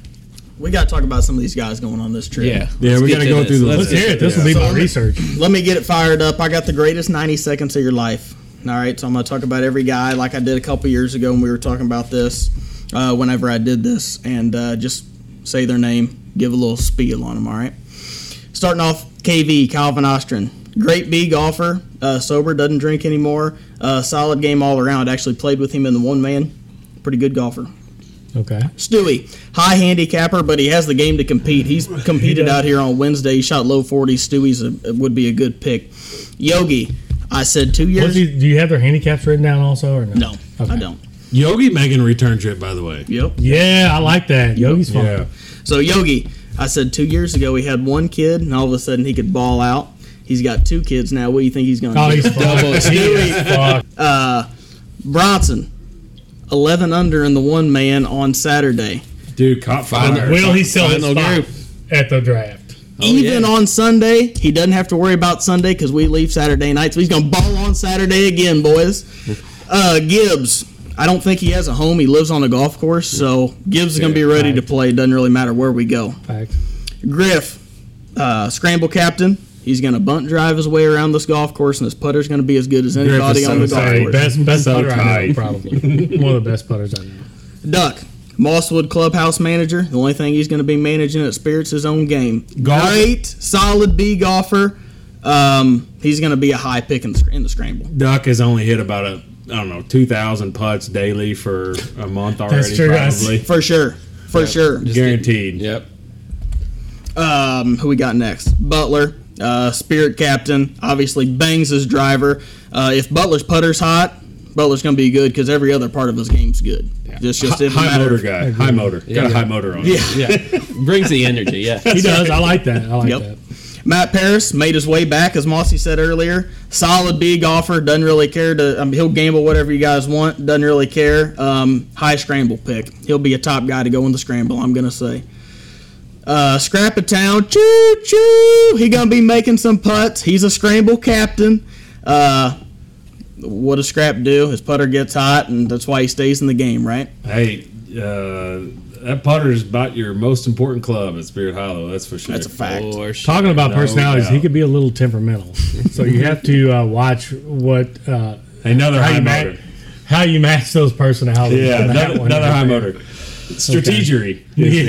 We got to talk about some of these guys going on this trip. Yeah. Yeah, let's we get gotta to go this. through the Let's Let's list. hear it. This Yeah. will be my So- research. Let me get it fired up. I got the greatest ninety seconds of your life. All right, so I'm going to talk about every guy like I did a couple years ago when we were talking about this, uh, whenever I did this, and uh, just say their name, give a little spiel on them, all right? Starting off, K V, Calvin Ostrin. Great B golfer, uh, sober, doesn't drink anymore, uh, solid game all around. Actually played with him in the one-man. Pretty good golfer. Okay. Stewie, high handicapper, but he has the game to compete. He's competed does. out here on Wednesday. He shot low forties. Stewie's a, would be a good pick. Yogi, I said two years. What's he, do you have their handicaps written down also or no? No, I Okay. don't. Yogi making a return trip, by the way. Yep. Yeah, I like that. Yogi's fun. Yeah. So Yogi, I said two years ago he had one kid, and all of a sudden he could ball out. He's got two kids now. What do you think he's going to Oh, do? he's fucked. He is fucked. Uh, Bronson, eleven under in the one man on Saturday. Dude, caught fire. Will he sell his Final spot group. at the draft? Even yeah. on Sunday, he doesn't have to worry about Sunday because we leave Saturday night. So he's going to ball on Saturday again, boys. Uh, Gibbs, I don't think he has a home. He lives on a golf course, so Gibbs is going to be ready to play. Doesn't really matter where we go. Fact. Griff, uh, scramble captain. He's going to bunt drive his way around this golf course, and his putter's going to be as good as anybody is on the so golf tight. Say, course. best best So putter I know, tight. probably. One of the best putters I know. Duck, Mosswood clubhouse manager. The only thing he's going to be managing at Spirit's his own game. Golf- Great, solid B golfer. Um, he's going to be a high pick in the, sc- in the scramble. Duck has only hit about a I don't know two thousand putts daily for a month already. true, guys. Probably For sure. For sure. guaranteed. Yep. Um, who we got next? Butler, uh, Spirit captain. Obviously bangs his driver. Uh, if Butler's putter's hot, Butler's going to be good because every other part of his game's good. Just, just Hi- it high matter. motor guy. High motor. Got a high motor on. it. Yeah. Yeah. Brings the energy. Yeah. He does. I like that. I like Yep. that. Matt Paris made his way back, as Mossy said earlier. Solid B golfer, doesn't really care to. I mean, he'll gamble whatever you guys want, doesn't really care. Um, high scramble pick. He'll be a top guy to go in the scramble, I'm gonna say. Uh, Scrap of Town, choo choo. He gonna be making some putts. He's a scramble captain. Uh, what does Scrap do? His putter gets hot, and that's why he stays in the game, right? Hey, uh, that putter is about your most important club at Spirit Hollow. That's for sure. That's a fact. For sure. Talking about No personalities, doubt. he could be a little temperamental. So you have to uh, watch what uh, Another how high you, motor. match, how you match those personalities. Yeah, on that another, one. another high motor. Strategery.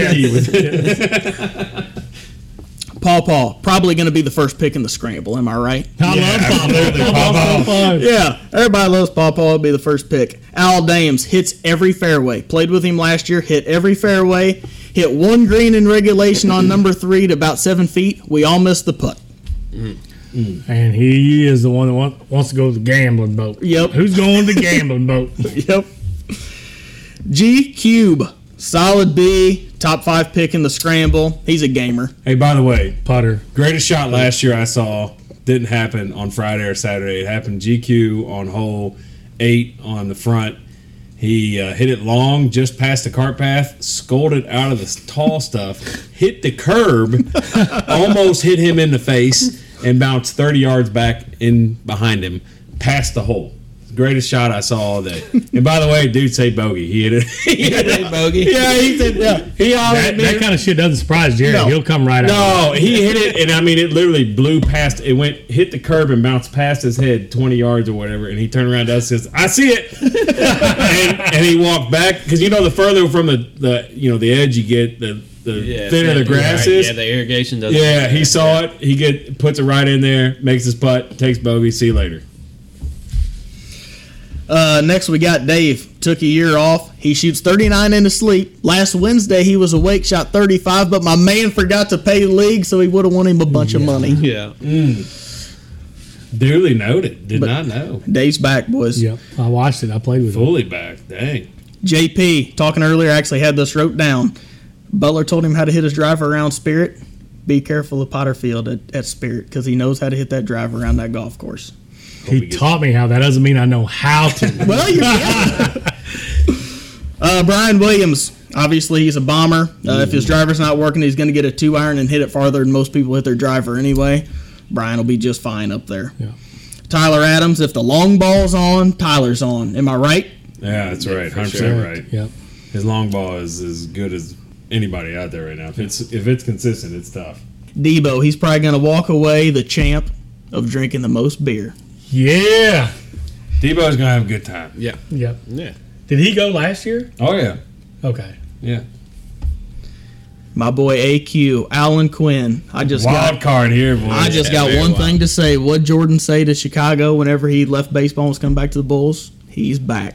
Yeah. Paw Paw, probably gonna be the first pick in the scramble. Am I right? I love Paw absolutely. Paw. Paw Paw. So fun. Yeah, everybody loves Paw Paw. Will be the first pick. Al Dames hits every fairway. Played with him last year. Hit every fairway. Hit one green in regulation on number three to about seven feet. We all missed the putt. And he is the one that want, wants to go to the gambling boat. Yep. Who's going to the gambling boat? Yep. G Cube, solid B, top five pick in the scramble. He's a gamer. Hey, by the way, Putter. greatest shot last year I saw didn't happen on Friday or Saturday. It happened G Q on hole eight on the front. He uh, hit it long, just past the cart path, sculled it out of the tall stuff, hit the curb, almost hit him in the face, and bounced thirty yards back in behind him, past the hole. Greatest shot I saw all day. And by the way, dude, say bogey. He hit it. He hit it. Bogey? Yeah, he said. Yeah, he hollered That, at me. that kind of shit doesn't surprise Jerry. No. He'll come right out. No, he hit it, and I mean, it literally blew past. It went, hit the curb, and bounced past his head, twenty yards or whatever. And he turned around to us and says, "I see it," and, and he walked back because you know the further from the, the you know the edge you get, the the Yeah, thinner the grass right, is. Yeah, the irrigation doesn't. Yeah, he saw it. He get puts it right in there, makes his putt, takes bogey. See you later. Uh, next, we got Dave. Took a year off. He shoots thirty-nine in his sleep. Last Wednesday, he was awake, shot thirty-five, but my man forgot to pay the league, so he would have won him a bunch of money. Yeah. Duly noted. Did But- not know. Dave's back, boys. Yep. I watched it. I played with him. Fully back. Dang. J P, talking earlier, I actually had this wrote down. Butler told him how to hit his driver around Spirit. Be careful of Potterfield at, at Spirit because he knows how to hit that drive around that golf course. He taught me how. That doesn't mean I know how to. Well, you can. uh, Brian Williams, obviously he's a bomber. Uh, if his driver's not working, he's going to get a two iron and hit it farther than most people hit their driver anyway. Brian will be just fine up there. Yeah. Tyler Adams, if the long ball's on, Tyler's on. Am I right? Yeah, that's right. for Hundred sure. percent right. Yep. His long ball is as good as anybody out there right now. If it's if it's consistent, it's tough. Debo, he's probably going to walk away the champ of drinking the most beer. Yeah. Debo's gonna have a good time. Yeah. Yep. Yeah. Did he go last year? Oh yeah, Okay. yeah. My boy A Q, Alan Quinn. I just Wild got card here, boys. I just Yeah, got very one wild. thing to say. What Jordan say to Chicago whenever he left baseball and was coming back to the Bulls? He's back.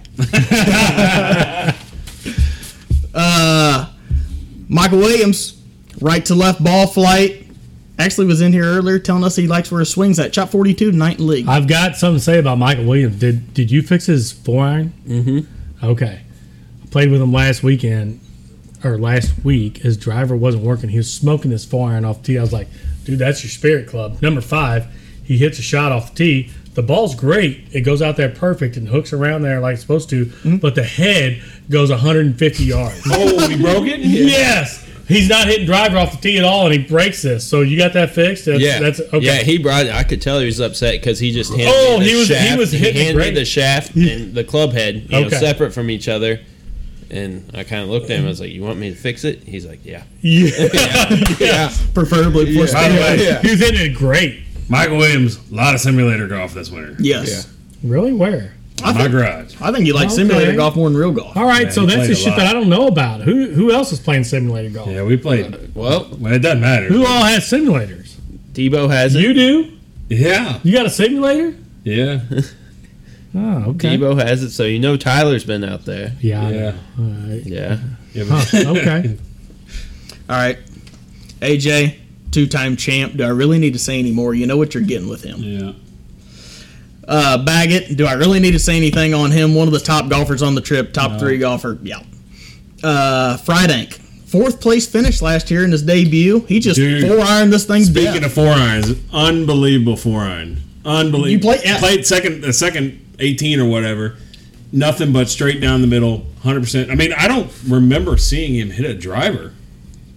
uh, Michael Williams, right to left ball flight. Actually was in here earlier telling us he likes where his swing's at. Shot forty-two tonight in league. I've got something to say about Michael Williams. Did Did you fix his four iron? Mm-hmm. Okay. I played with him last weekend, or last week. His driver wasn't working. He was smoking his four iron off the tee. I was like, dude, that's your Spirit Club. Number five, he hits a shot off the tee. The ball's great. It goes out there perfect and hooks around there like it's supposed to, but the head goes one hundred fifty yards. Oh, he broke it. Yes. He's not hitting driver off the tee at all, and he breaks this. So you got that fixed? That's, Yeah, That's, okay. yeah. He brought. I could tell he was upset because he just handed Oh, me the he was- he shaft. was hitting handed great. me the shaft and the club head, you know, Okay. separate from each other. And I kind of looked at him. I was like, "You want me to fix it?" He's like, "Yeah." Yeah. Yeah. Preferably before By the way, Yeah. He was hitting it great. Michael Williams, a lot of simulator golf this winter. Yes. Really? Where? In my garage. I think you like Okay. simulator golf more than real golf. All right, Yeah, so he that's played the a shit lot. that I don't know about. Who who else is playing simulator golf? Yeah, we played. Well, Well, it doesn't matter. Who all has simulators? Debo has it. You do? Yeah, You got a simulator? yeah, Oh, okay. Debo has it, so you know Tyler's been out there. Yeah. I know. yeah. All right. Yeah. yeah Huh, but- okay. All right. A J, two-time champ. Do I really need to say any more? You know what you're getting with him. yeah. Uh, Baggett, do I really need to say anything on him? One of the top golfers on the trip, top No. three golfer. Yeah. Uh, Friedank, fourth place finish last year in his debut. He just Dude, four iron this thing. Speaking dead. of four irons, unbelievable four iron. Unbelievable. You play- yeah. played second, the second eighteen or whatever. Nothing but straight down the middle, hundred percent. I mean, I don't remember seeing him hit a driver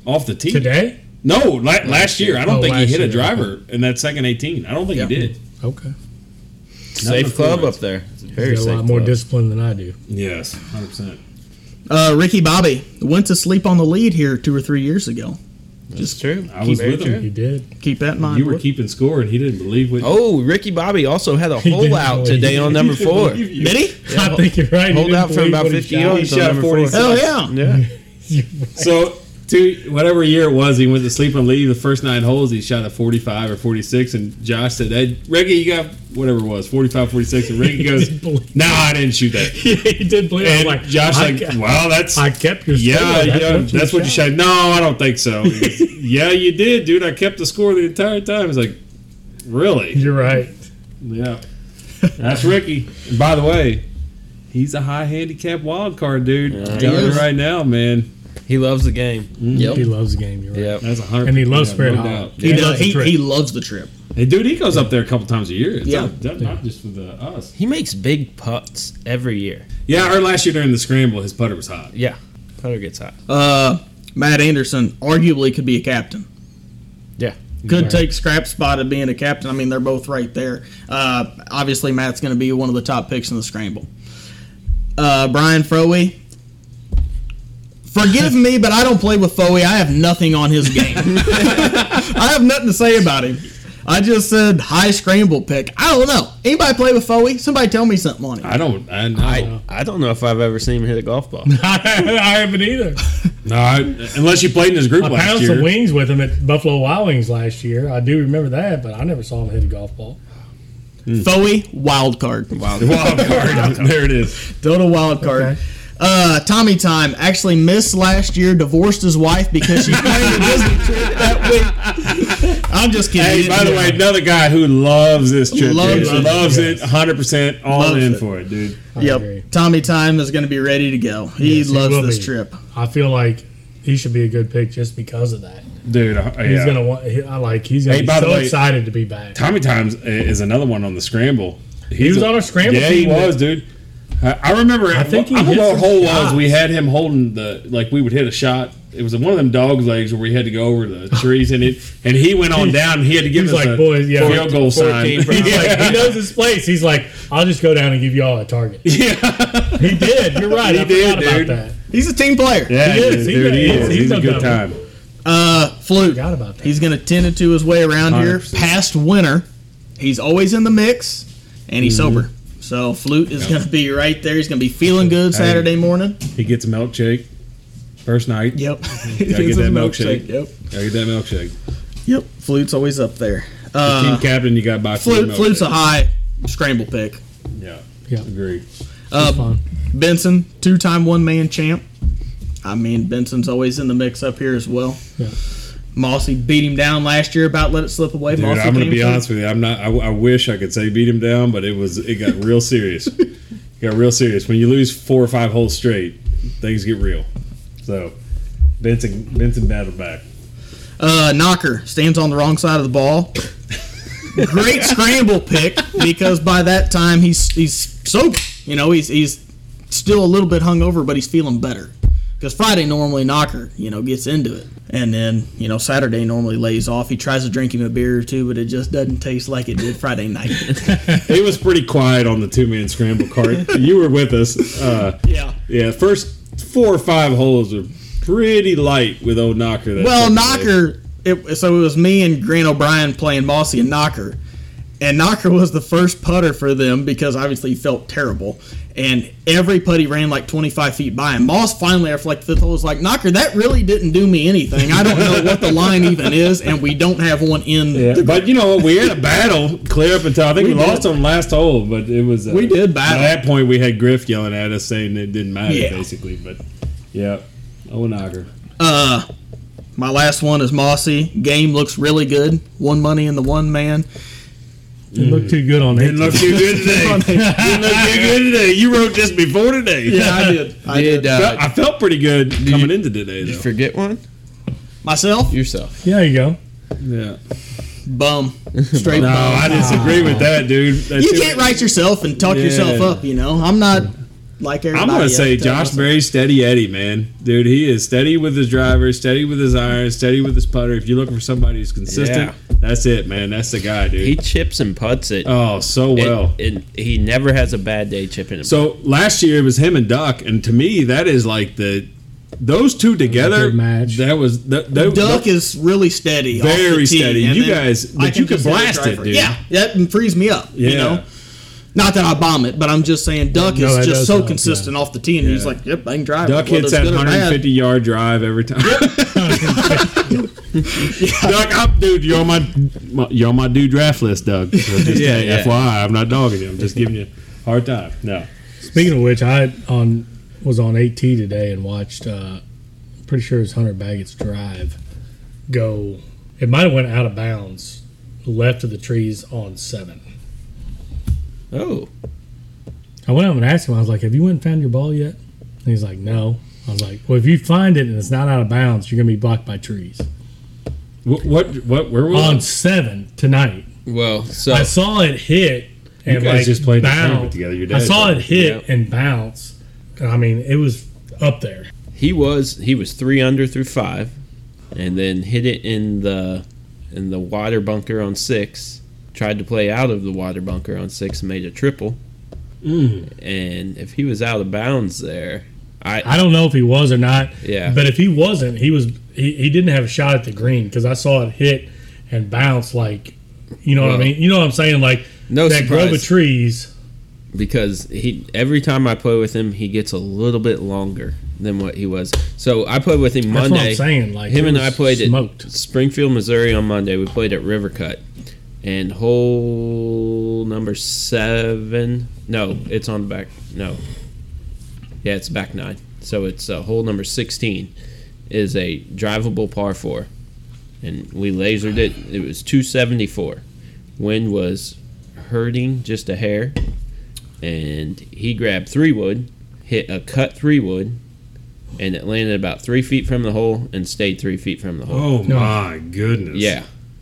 off the tee. Today? No, la- last year. I don't Oh, think he last hit a year, driver in that second eighteen. I don't think Yeah. he did. Okay. Safe club up there. Very He's got safe a lot more club. discipline than I do. Yes, one hundred percent. Uh, Ricky Bobby went to sleep on the lead here two or three years ago. Just true. I was Very with him. true. He did. Keep that in mind. You were boy. keeping score, and he didn't believe what. Oh, Ricky Bobby also had a He hole didn't out believe- today on number He didn't four. believe you. Did he? I think you're right. He Hold didn't out from believe about what he fifty shot. yards He on shot number four. forty-six. Hell yeah. Yeah. So, to whatever year it was, he went to sleep on lead. The first nine holes, he shot a forty-five or forty-six, and Josh said, "Hey, Reggie, you got whatever it was, forty-five, forty-six." And Reggie goes, didn't believe- "Nah, I didn't shoot that." Yeah, he did believe. And I'm like, Josh I, like, "Well, that's I kept your score. yeah, That's yeah, what you that's what you shot." shot." No, I don't think so. He goes, yeah, you did, dude. I kept the score the entire time. It's like, really? You're right. Yeah, that's Ricky. And by the way, he's a high handicap wild card, dude. I'm he telling you is. right now, man. He loves the game. Yep. He loves the game. You're right. Yep. That's a hundred. And he loves yeah, Spirit no Hollow. doubt. He, He does. loves the He, trip. he loves the trip. Hey, dude, he goes up there a couple times a year. It's Yeah. not, not, not just for the us. He makes big putts every year. Yeah, I heard last year during the scramble, his putter was hot. Yeah. Putter gets hot. Uh, Matt Anderson arguably could be a captain. Yeah. Could Right. take Scrap's spot of being a captain. I mean, they're both right there. Uh, obviously, Matt's going to be one of the top picks in the scramble. Uh, Brian Froey. Forgive me, but I don't play with Froey. I have nothing on his game. I have nothing to say about him. I just said high scramble pick. I don't know. Anybody play with Froey? Somebody tell me something on him. I don't. I, no, I, I don't know if I've ever seen him hit a golf ball. I haven't either. no I, unless you played in his group I last pounded year. some wings with him at Buffalo Wild Wings last year. I do remember that, but I never saw him hit a golf ball. Froey, wild card. Wow. Wild card. There it is. Total wild card. Okay. Uh, Tommy Time actually missed last year, divorced his wife because she planned a Disney trip that week. I'm just kidding. Hey, by the way, another guy who loves this trip. Loves dude. it. Loves Yes. it. one hundred percent all Loves in it. for it, dude. I Yep, agree. Tommy Time is going to be ready to go. He Yes, he loves will this be. trip. I feel like he should be a good pick just because of that. Dude, uh, He's yeah. gonna want. He, I like. He's gonna Hey, be by the so way, excited to be back. Tommy Times is another one on the scramble. He was on our scramble Yeah, team he that- was, dude. I I remember. I, I think he I don't hit know what some hole was. shots. We had him holding the like we would hit a shot. It was one of them dog legs where we had to go over the trees and it and he went on down. And he had to give He's us like, a boys, yeah, field goal sign. fourteen, bro. He's like, he knows his place. He's like, I'll just go down and give y'all a target. Yeah, He did. You're right. He I did, forgot dude. about that. He's a team player. yeah, He is. He dude, he is. is. He's He's a done good that. time. Uh, Flute. Forgot about that. He's going to tend to his way around one hundred here. percent. Past winner. He's always in the mix, and he's Mm-hmm. sober. So Flute is going to be right there. He's going to be feeling good Saturday morning. He gets a milkshake first night. Yep. Gotta get that milkshake. Yep. Gotta get that milkshake. Yep. Flute's always up there. Team Uh, captain, you got to buy Flute, milkshake. Flute's a high scramble pick. Yeah, Yeah. agreed. Uh, fun. Benson, two-time one-man champ. I mean, Benson's always in the mix up here as well. Yeah. Mossy beat him down last year, about let it slip away. Dude, Mossy I'm gonna came be through. honest with you. I'm not. I, I wish I could say beat him down, but it was. It got real serious. It got real serious. When you lose four or five holes straight, things get real. So, Benson, Benson battled back. Uh, Knocker stands on the wrong side of the ball. Great scramble pick because by that time he's he's sober. You know, he's he's still a little bit hungover, but he's feeling better. Because Friday normally Knocker, you know, gets into it, and then you know Saturday normally lays off. He tries to drink him a beer or two, but it just doesn't taste like it did Friday night. It was pretty quiet on the two man scramble cart. You were with us. Uh, Yeah. yeah, first four or five holes are pretty light with old Knocker. That Well, second Knocker. It, so it was me and Grant O'Brien playing Mossy and Knocker, and Knocker was the first putter for them because obviously he felt terrible. And every putt he ran like twenty-five feet by him. Moss finally, after like the fifth hole, was like, Knocker, that really didn't do me anything. I don't know what the line even is, and we don't have one in. Yeah, the but you know we had a battle clear up until I think we, We lost did. on the last hole, but it was uh, We did battle. At that point, we had Griff yelling at us saying it didn't matter Yeah. basically. But yeah, oh Knocker. Uh, my last one is Mossy. Game looks really good. One money in the one man. Didn't look too good on Didn't that. look too good today. Didn't look too good today. You wrote this before today. Yeah, I did. I did. Did, Felt- uh, I felt pretty good coming into today did you though. forget one? Myself, Yourself. Yeah, there you go. Yeah. bum. Straight No, bum. I disagree with that, dude. That You too- can't write yourself and talk Yeah. yourself up, you know. I'm not like everybody. I'm gonna say else. Josh Berry's steady Eddie, man. Dude, he is steady with his driver, steady with his iron, steady with his putter. If you're looking for somebody who's consistent, that's it, man. That's the guy, dude. He chips and putts it. oh, so well. And, and he never has a bad day chipping and So last year it was him and Duck, and to me that is like the those two together. good match. That was that, that, Duck that- is really steady. off Very the tee, steady. and You then guys- I but can you could just hit a blast it, driver. dude. Yeah, that frees me up. Yeah. You know, not that I bomb it, but I'm just saying Duck No, is that just does so help, consistent off the tee, and he's Yeah. like, "Yep, I can drive." Duck it, whether hits it's that good or bad. one fifty yard drive every time. Duck, I'm, dude, you're on my, my you're on my dude draft list, Doug. So just Yeah, yeah, yeah. F Y I, I'm not dogging you. I'm just giving you a hard time. No. Speaking of which, I on was on eight T today and watched. Uh, pretty sure it's Hunter Baggett's drive go. It might have went out of bounds, left of the trees on seven. oh, I went up and asked him. I was like, "Have you went and found your ball yet?" And he's like, "No." I was like, "Well, if you find it and it's not out of bounds, you're gonna be blocked by trees." What? What? what where was On it? seven tonight, well, so I saw it hit and guys like just played the bounce. tournament together. Your I dad saw did. it hit Yep. and bounce. I mean, it was up there. he was he was three under through five, and then hit it in the in the water bunker on six. Tried to play out of the water bunker on six and made a triple. Mm. And if he was out of bounds there, I I don't know if he was or not. Yeah. But if he wasn't, he was. He, he didn't have a shot at the green because I saw it hit and bounce like, you know what I Well, mean. You know what I'm saying? Like no that grove of surprise trees. because he every time I play with him, he gets a little bit longer than what he was. So I played with him That's Monday. what I'm saying. Like Him it and was I played smoked. at Springfield, Missouri on Monday. We played at River Cut. And hole number seven. No, it's on the back. No. Yeah, it's back nine. So it's uh, hole number sixteen is a drivable par four. And we lasered it. It was two seventy-four. Wind was hurting just a hair. And he grabbed three wood, hit a cut three wood, and it landed about three feet from the hole and stayed three feet from the hole. Oh No. my goodness. Yeah.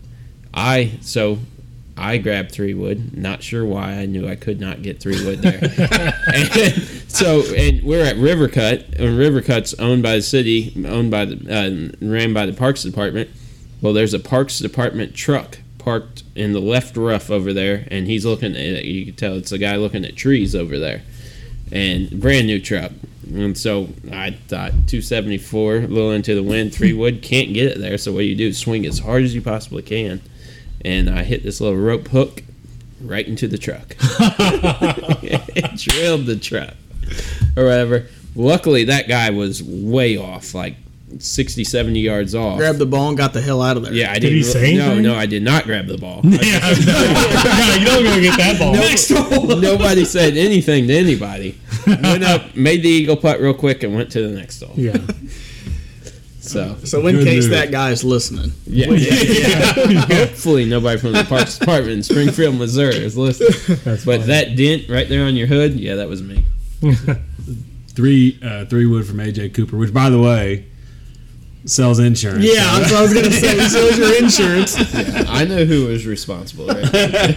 I so I grabbed three wood. Not sure why. I knew I could not get three wood there. and so and we're at River Cut, and River Cut's owned by the city, owned by the uh, ran by the Parks Department. Well, there's a Parks Department truck parked in the left rough over there, and he's looking at. You can tell it's a guy looking at trees over there, and brand new truck. And so I thought two seventy-four, a little into the wind, three wood, can't get it there. So what you do is swing as hard as you possibly can. And I hit this little rope hook right into the truck. It drilled the truck or whatever. Luckily, that guy was way off, like sixty, seventy yards off. Grabbed the ball and got the hell out of there. Yeah, I Did didn't. he say no, anything? no, I did not grab the ball. Yeah, you don't go get that ball. Next hole. Nobody said anything to anybody. Went up, made the eagle putt real quick, and went to the next hole. Yeah. So, So in Good case move. that guy's listening, yeah, yeah, yeah. Hopefully, nobody from the Parks Department in Springfield, Missouri, is listening. That's But funny. that dent right there on your hood, yeah, that was me. Three uh, three wood from A J Cooper, which by the way sells insurance. yeah, that's what I was gonna say. So is your insurance. Yeah, I know who was responsible. Right?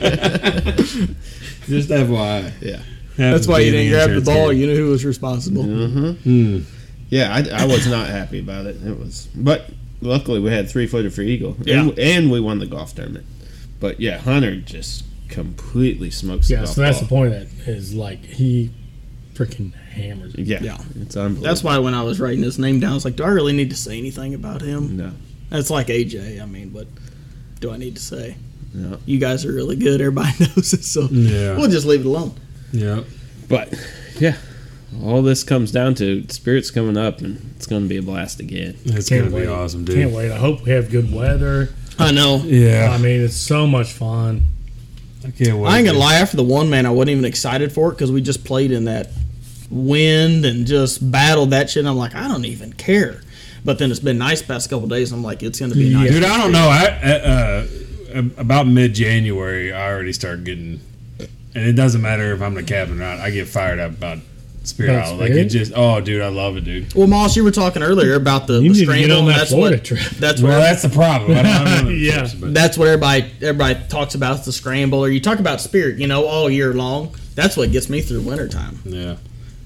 Just F Y I. Yeah. That's why you didn't grab the ball. You knew who was responsible. Mm. Yeah, I, I was not happy about it. It was, but luckily we had three footer for eagle, Yeah. and, and we won the golf tournament. But yeah, Hunter just completely smokes. Yeah, the golf so that's ball. the point of that is like he freaking hammers it. Yeah, Yeah. it's unbelievable. That's why when I was writing his name down, I was like, do I really need to say anything about him? No, That's like A J. I mean, what do I need to say? no. You guys are really good. Everybody knows it. So Yeah. we'll just leave it alone. Yeah. But yeah, all this comes down to Spirit's coming up, and it's going to be a blast again. It's Can't gonna wait. be awesome, dude. Can't wait. I hope we have good weather. I know. Yeah. I mean, it's so much fun. I can't wait. I ain't gonna dude. lie. After the one, man, I wasn't even excited for it because we just played in that wind and just battled that shit. And I'm like, I don't even care. But then it's been nice past couple days. I'm like, it's gonna be nice. Dude, I don't know. I uh, uh, about mid January, I already start getting, and it doesn't matter if I'm the captain or not. I get fired up about Spirit About Island. Like Spirit? it just, oh, dude, I love it, dude. Well, Moss, you were talking earlier about the, You the need to get scramble. on that that's Florida what, trip. That's Well, what that's the problem. I don't, I don't know Yeah. tips, but- that's what everybody everybody talks about. Is the scramble, or you talk about Spirit. You know, all year long. That's what gets me through wintertime. yeah.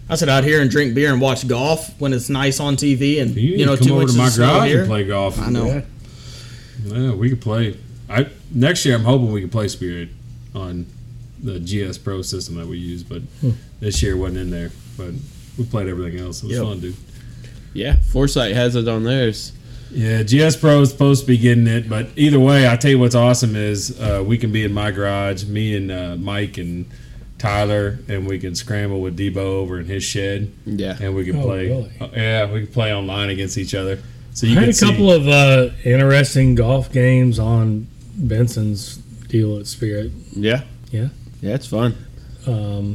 I sit out here and drink beer and watch golf when it's nice on T V, and You, you, need know, to come two over inches to my of snow garage here. and play golf. I know. Yeah. Yeah, we could play. I next year I'm hoping we can play Spirit on the G S Pro system that we use, but Hmm. this year wasn't in there. But we played everything else. It was Yep. fun, dude. Yeah, Foresight has it on theirs. Yeah, G S Pro is supposed to be getting it, but either way, I tell you what's awesome is uh, we can be in my garage, me and uh, Mike and Tyler, and we can scramble with Debo over in his shed, Yeah. and we can Oh, play. really? uh, yeah, we can play online against each other. So you I had can a see- couple of uh, interesting golf games on Benson's deal at Spirit. Yeah. Yeah. Yeah, it's fun. Um,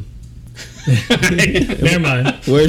never mind. Where's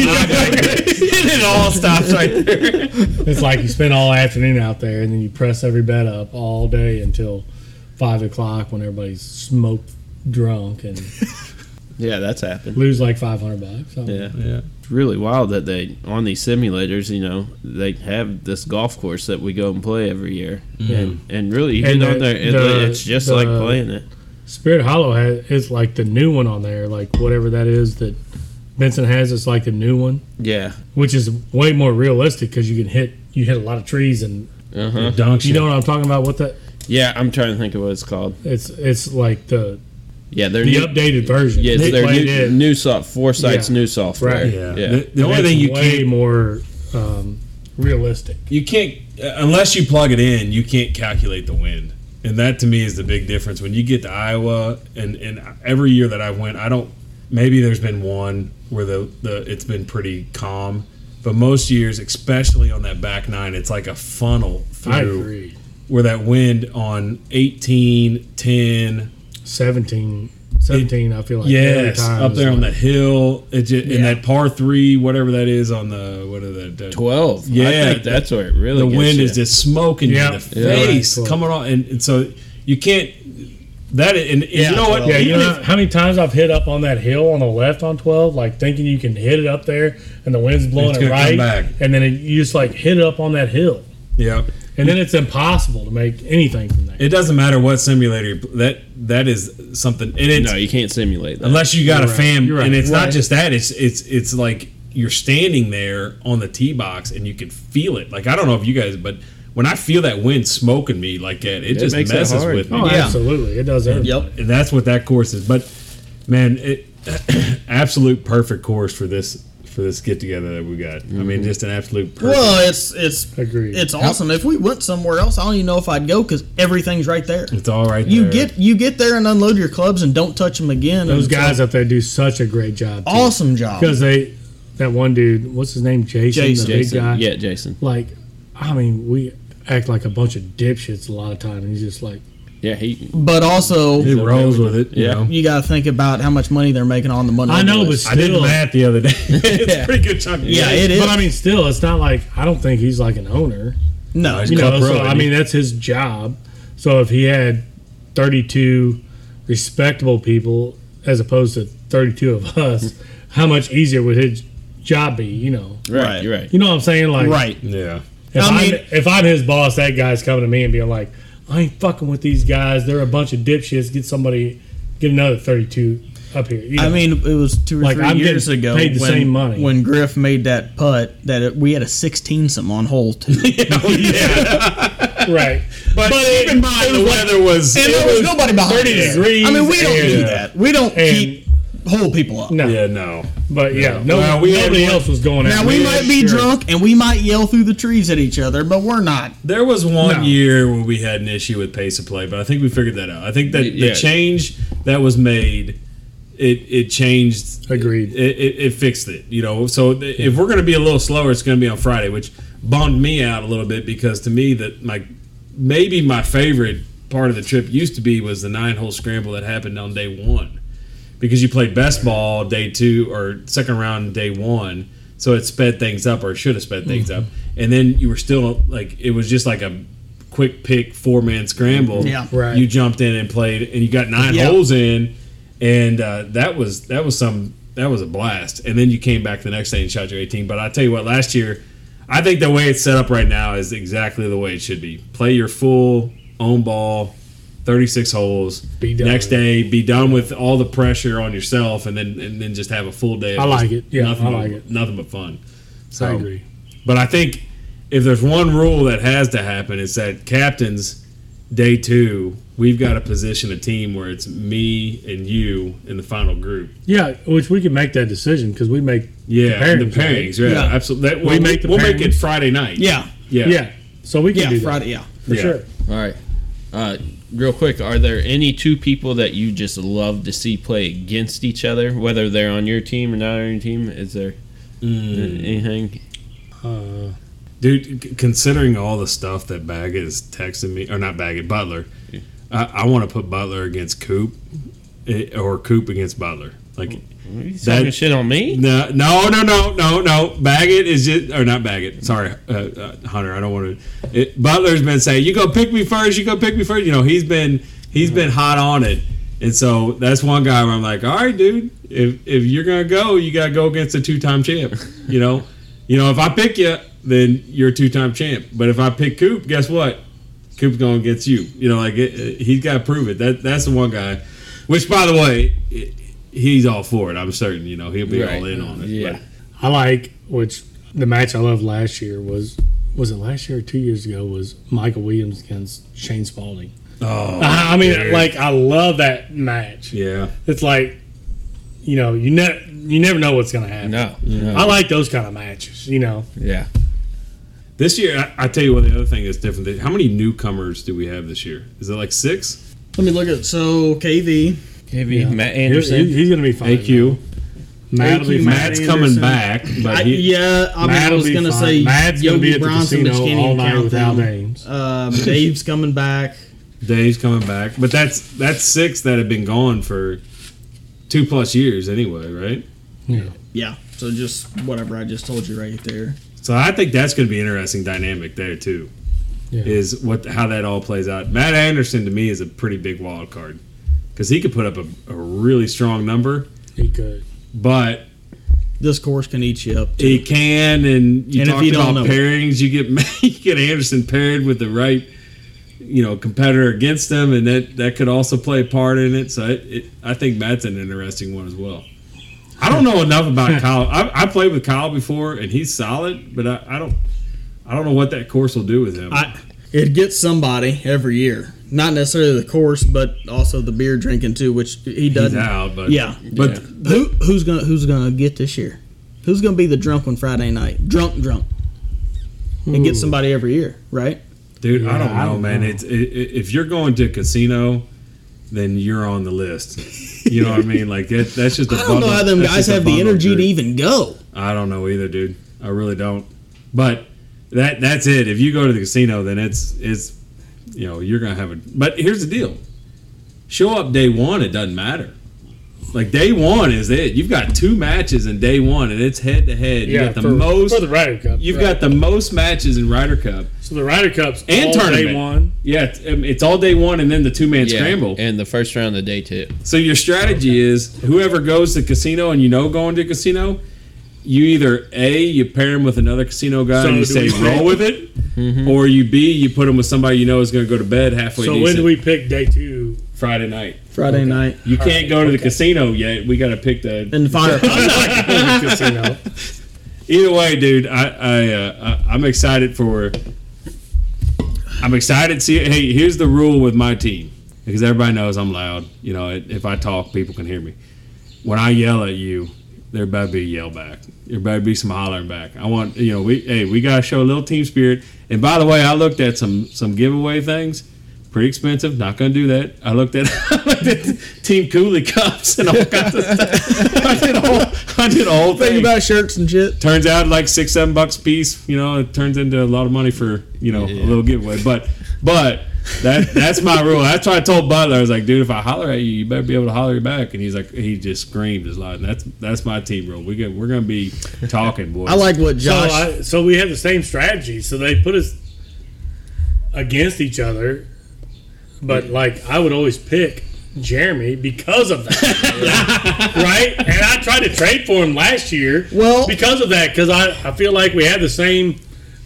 it all stops right there. It's like you spend all afternoon out there, and then you press every bet up all day until five o'clock when everybody's smoked drunk and Yeah, that's happened. lose like five hundred bucks. So, Yeah. Yeah. It's really wild that they, on these simulators, you know, they have this golf course that we go and play every year. And and really, you And get the- on there, it, the- it's just the- like playing it. Spirit Hollow has is like the new one on there, like whatever that is that Benson has. It's like the new one, Yeah. which is way more realistic because you can hit you hit a lot of trees and Uh-huh. Dunks. you know what I'm talking about. What that Yeah, I'm trying to think of what it's called. it's it's like the Yeah, they're the new, updated version. yeah, it's They their played new, it. new soft Foresight's Yeah. new software. Right. Yeah. Yeah. The, the And only it's thing you way can't more um, realistic. you can't uh, unless you plug it in, you can't calculate the wind. And that to me is the big difference. When you get to Iowa, and, and every year that I went, I don't. Maybe there's been one where the, the it's been pretty calm, but most years, especially on that back nine, it's like a funnel I through agree. where that wind on eighteen, ten, seventeen, seventeen I feel like every yes, time up is there on like- that hill, it just, Yeah. in that par three, whatever that is on the what are that? that twelve. Yeah, I think that's where it really the gets wind you. is just smoking Yeah. you in the Yeah. face, Right. coming on, and, and so you can't. That and, and Yeah, you know what? well, Yeah, you Even know if- how many times I've hit up on that hill on the left on twelve, like thinking you can hit it up there, and the wind's blowing It's it gonna come right, back. and then it, you just like hit it up on that hill, yeah, and then it's impossible to make anything from there. it doesn't matter what simulator you, that that is something, and it's no, you can't simulate that. unless you got You're a right. fam, You're right. and it's not Right. just that. It's it's it's like you're standing there on the tee box and you can feel it. Like I don't know if you guys, but when I feel that wind smoking me like that, it, It just makes it messes hard. with me. Oh, Yeah. absolutely, it does everything. Yep. And that's what that course is. But man, it absolute perfect course for this for this get together that we got. I mean, just an absolute perfect. Well, it's it's Agreed. it's awesome. If we went somewhere else, I don't even know if I'd go because everything's right there. It's all right. You there. get you get there and unload your clubs and don't touch them again. Those and it's guys a up there do such a great job. Too. awesome job. because they that one dude, what's his name, Jason, Jason. the big Jason. guy. Yeah, Jason. Like, I mean, we act like a bunch of dipshits a lot of time, and he's just like, Yeah, he. But also, He rolls with it. You Yeah. know? you got to think about how much money they're making on the money. I know, but list. I did the still, math the other day. it's a pretty good chunk. Of Yeah, change. it is. but I mean, still, it's not like I don't think he's like an owner. no, He's You Club know, pro, so isn't I he? mean, that's his job. So if he had thirty-two respectable people as opposed to thirty-two of us, how much easier would his job be? You know, Right, Right. you're right. you know what I'm saying? Like, right. Yeah. If I I mean- am if I'm his boss, that guy's coming to me and being like, I ain't fucking with these guys. They're a bunch of dipshits. Get somebody, get another thirty-two up here. You I know? mean, it was two or Like, three I'm years getting ago paid the when, same money. when Griff made that putt that it, we had a sixteen some on hole two. right. But, keep in mind the weather was. And it there was was- nobody behind thirty us. degrees I mean, we don't and- do that. We don't and- keep hold people up. No. Yeah, no. But yeah, no, Well, we had nobody one- else was going Now at we me. might be Sure. drunk and we might yell through the trees at each other, but we're not. There was one No. year where we had an issue with pace of play, but I think we figured that out. I think that Yeah. the change that was made, it it changed. Agreed. It, it, it fixed it. You know, so th- if we're going to be a little slower, it's going to be on Friday, which bummed me out a little bit because to me that my maybe my favorite part of the trip used to be was the nine hole scramble that happened on day one. Because you played best ball day two or second round day one, so it sped things up or should have sped things up, and then you were still like it was just like a quick pick four man scramble. Yeah. Right. You jumped in and played, and you got nine Yeah. holes in, and uh, that was that was some that was a blast. And then you came back the next day and shot your eighteen. But I tell you what, last year, I think the way it's set up right now is exactly the way it should be. Play your full own ball thirty-six holes. Be done. Next day, be done with all the pressure on yourself, and then and then just have a full day. Of I like just it. Yeah, nothing I but, like it. Nothing but fun. So, I agree. But I think if there's one rule that has to happen, it's that captains, day two, we've got to position a team where it's me and you in the final group. Yeah, which we can make that decision because we make Yeah, pairings, the pairings. Yeah, Yeah. absolutely. That, We well, make the we'll make it pairings. Friday night. Yeah. Yeah. Yeah, so we can Yeah, do that Friday. Yeah. for Yeah. sure. All right. Uh, real quick, are there any two people that you just love to see play against each other, whether they're on your team or not on your team? Is there Mm. anything? Uh, Dude, c- considering all the stuff that Baggett is texting me, or not Baggett, Butler, Yeah. I, I want to put Butler against Coop, eh, or Coop against Butler. Like, Are you That- talking shit on me? no, no, no, no, no, no. Baggett is just, or not Baggett. Sorry, uh, uh, Hunter. I don't want to. Butler's been saying, "You go pick me first. You go pick me first." You know, he's been he's been hot on it, and so that's one guy where I'm like, "All right, dude. If if you're gonna go, you gotta go against a two time champ. You know, you know, if I pick you, then you're a two time champ. But if I pick Coop, guess what? Coop's going against you. You know, like it, it, he's got to prove it. That that's the one guy. Which, by the way, it, he's all for it. I'm certain. You know, he'll be Right. all in on it. Yeah. But, I like which the match I loved last year was was it last year or two years ago was Michael Williams against Shane Spalding. oh, I, I mean, dude. like I love that match. yeah. It's like, you know, you never you never know what's gonna happen. No. no. I like those kind of matches. You know, Yeah. This year, I, I tell you what, the other thing is different. How many newcomers do we have this year? Is it like six? Let me look at so K V. K V, Yeah. Matt He- Anderson. he- he's gonna be fine. A Q. Matt will be A Q, fine. Matt's Matt coming Anderson. back, but I, he, yeah, I mean, Matt I will was be gonna fine. say Matt's gonna be Yogi at the Bronson, but casino you can't all even night count without them. names. Um, Dave's coming back. Dave's coming back. But that's that's six that have been gone for two plus years anyway, right? Yeah. Yeah, so just whatever I just told you right there. So I think that's going to be an interesting dynamic there too. Yeah. Is what how that all plays out. Matt Anderson to me is a pretty big wild card because he could put up a, a really strong number, He could. but This course can eat you up. he can. And you And if talked you don't about know it. pairings. You get you get Anderson paired with the right, you know, competitor against him, and that that could also play a part in it. So it, it, I think Matt's an interesting one as well. I don't know enough about Kyle. I, I played with Kyle before, and he's solid, but I, I don't I don't know what that course will do with him. I, it gets somebody every year. Not necessarily the course, but also the beer drinking too, which he he's doesn't. out, but Yeah, but Yeah. Who who's gonna who's gonna get this year? Who's gonna be the drunk one Friday night? Drunk, drunk. And get somebody every year, right? dude, I Yeah, don't I know, don't man. know. It's it, it, if you're going to a casino, then you're on the list. You know what I mean? Like it, that's just. A I don't know bundle- how them that's guys just a have the bundle energy to drink. even go. I don't know either, dude. I really don't. But that that's it. If you go to the casino, then it's it's you know you're gonna have a. But here's the deal: show up day one, it doesn't matter. Like day one is it. You've got two matches in day one, and it's head to head. You got the for, most. for the Ryder Cup. You've right. got the most matches in Ryder Cup. so the Ryder Cup's And all tournament. day one. Yeah, it's, um, it's all day one, and then the two man Yeah, scramble. and the first round of day two. So your strategy is whoever goes to casino and you know going to casino, you either A, you pair him with another casino guy So and you do say we roll pick- with it, or you B, you put him with somebody you know is going to go to bed halfway So decent when do we pick day two? Friday night. Friday night. You can't right, go to the okay. casino yet. We got to pick the. And fire. Casino. Either way, dude, I, I, uh, I I'm excited for. I'm excited to see. Hey, here's the rule with my team because everybody knows I'm loud. You know, if I talk, people can hear me. When I yell at you, there better be a yell back. There better be some hollering back. I want you know we hey we gotta show a little team spirit. And by the way, I looked at some some giveaway things. Pretty expensive. Not going to do that. I looked at, I looked at Team Cooley cups and all kinds of stuff. I did a whole, I did a whole Think thing. about shirts and shit. Turns out like six, seven bucks a piece. You know, it turns into a lot of money for you know Yeah. a little giveaway. But but that that's my rule. That's why I told Butler. I was like, dude, if I holler at you, you better be able to holler back. And he's like, he just screamed as loud. And that's that's my team rule. We get we're going to be talking, boys. I like what Josh. So, I, so we have the same strategy. So they put us against each other, but like I would always pick Jeremy because of that, right? And I tried to trade for him last year, Well- because of that, because I, I feel like we had the same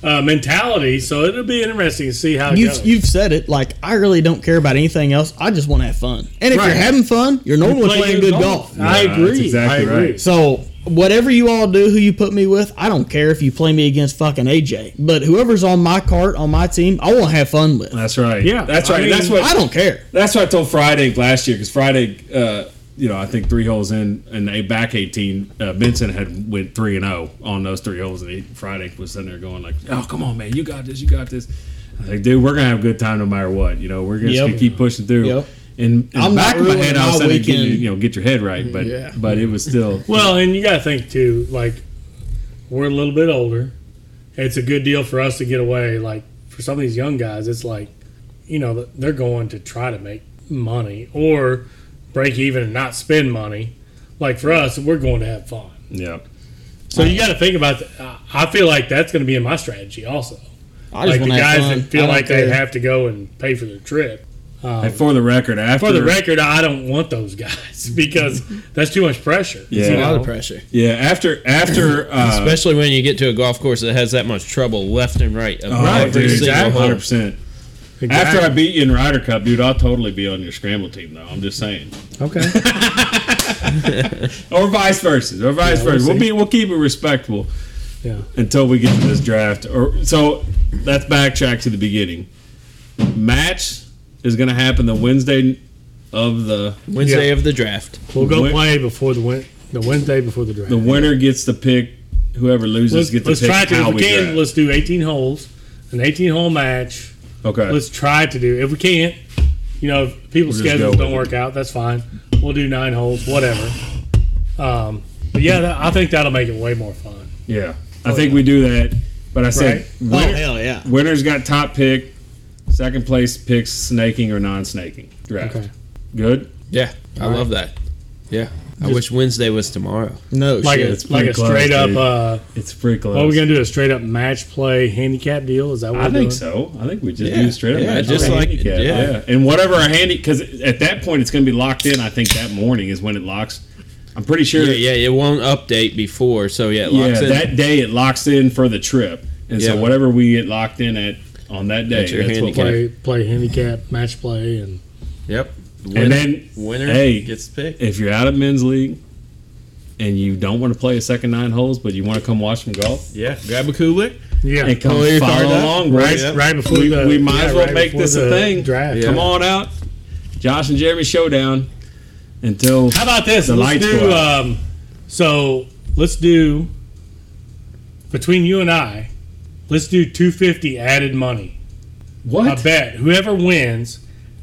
uh, mentality. So it'll be interesting to see how it You've, goes. you've said it. Like, I really don't care about anything else. I just want to have fun. And if Right. you're having fun, you're normally play playing good good golf. golf. I Yeah, agree. that's exactly I agree. right. So whatever you all do, who you put me with, I don't care if you play me against fucking A J. But whoever's on my cart, on my team, I want to have fun with. That's right. Yeah, that's I right. mean, that's what I don't care. That's what I told Friday last year because Friday, uh, you know, I think three holes in and a back eighteen, uh, Benson had went three and zero on those three holes, and he, Friday was sitting there going like, "Oh, come on, man, you got this, you got this." I was like, "Dude, we're gonna have a good time no matter what. You know, we're just Yep. gonna keep pushing through." Yep. And in I'm the back not of my ruining head, I was my saying, get, weekend. you know, get your head right, but Yeah. but it was still. Well, and you got to think too. Like, we're a little bit older. It's a good deal for us to get away. Like, for some of these young guys, it's like, you know, they're going to try to make money or break even and not spend money. Like for us, we're going to have fun. Yeah. So you got to think about. The, I feel like that's going to be in my strategy also. I Like just the want to have guys fun. that feel I don't like they care. have to go and pay for their trip. Um, And for the record, after for the record, I don't want those guys because that's too much pressure. Yeah. It's a You lot know? of pressure. yeah, after after uh, Especially when you get to a golf course that has that much trouble left and right of oh, every dude, single one hole. hundred percent. After I beat you in Ryder Cup, dude, I'll totally be on your scramble team, though. I'm just saying. Okay. Or vice versa. Or vice Yeah, we'll versa. We'll see. be we'll keep it respectful Yeah. until we get to this draft. Or so let's backtrack to the beginning. Match is going to happen the Wednesday of the Wednesday Yeah. of the draft. We'll go Wed- play before the win- the Wednesday before the draft. the winner gets to pick. Whoever loses let's gets to let's pick try to. how If we we can, draft. let's do eighteen holes, an eighteen hole match. Okay. Let's try to do. If we can't, you know, if people's We'll just schedules go don't with work out, that's fine. We'll do nine holes, whatever. Um, but yeah, that, I think that'll make it way more fun. yeah, I think we do that. But I said Right. Oh, winner, hell yeah. winner's got top pick. Second place picks snaking or non-snaking draft. Okay. Good. Yeah, I love that. Yeah. I wish Wednesday was tomorrow. No Like shit. a it's like pretty a close, straight up. dude. Uh, It's pretty close. what are we gonna do? A straight up match play handicap deal? Is that what I we're think doing? so. I think we just Yeah. do straight up. Yeah, match just play like- handicap. yeah. yeah. And whatever our handy, because at that point it's going to be locked in. I think that morning is when it locks. I'm pretty sure. Yeah, yeah, it won't update before, so yeah, it yeah, locks in. that day it locks in for the trip, and so Yeah. whatever we get locked in at on that day, That's your that's what handicap. we- Play play handicap match play and Yep. And then winner hey, gets picked. if you're out of men's league and you don't want to play a second nine holes, but you want to come watch some golf, Yeah, grab a cooler. yeah. and come Pull your follow card up. along, right, boys. right before we, the we might yeah, as well right make before this a the thing. Draft. Yeah. Come on out, Josh and Jeremy showdown until How about this? The let's lights do. go out. Um, so let's do between you and I. Let's do two fifty added money. what? I bet whoever wins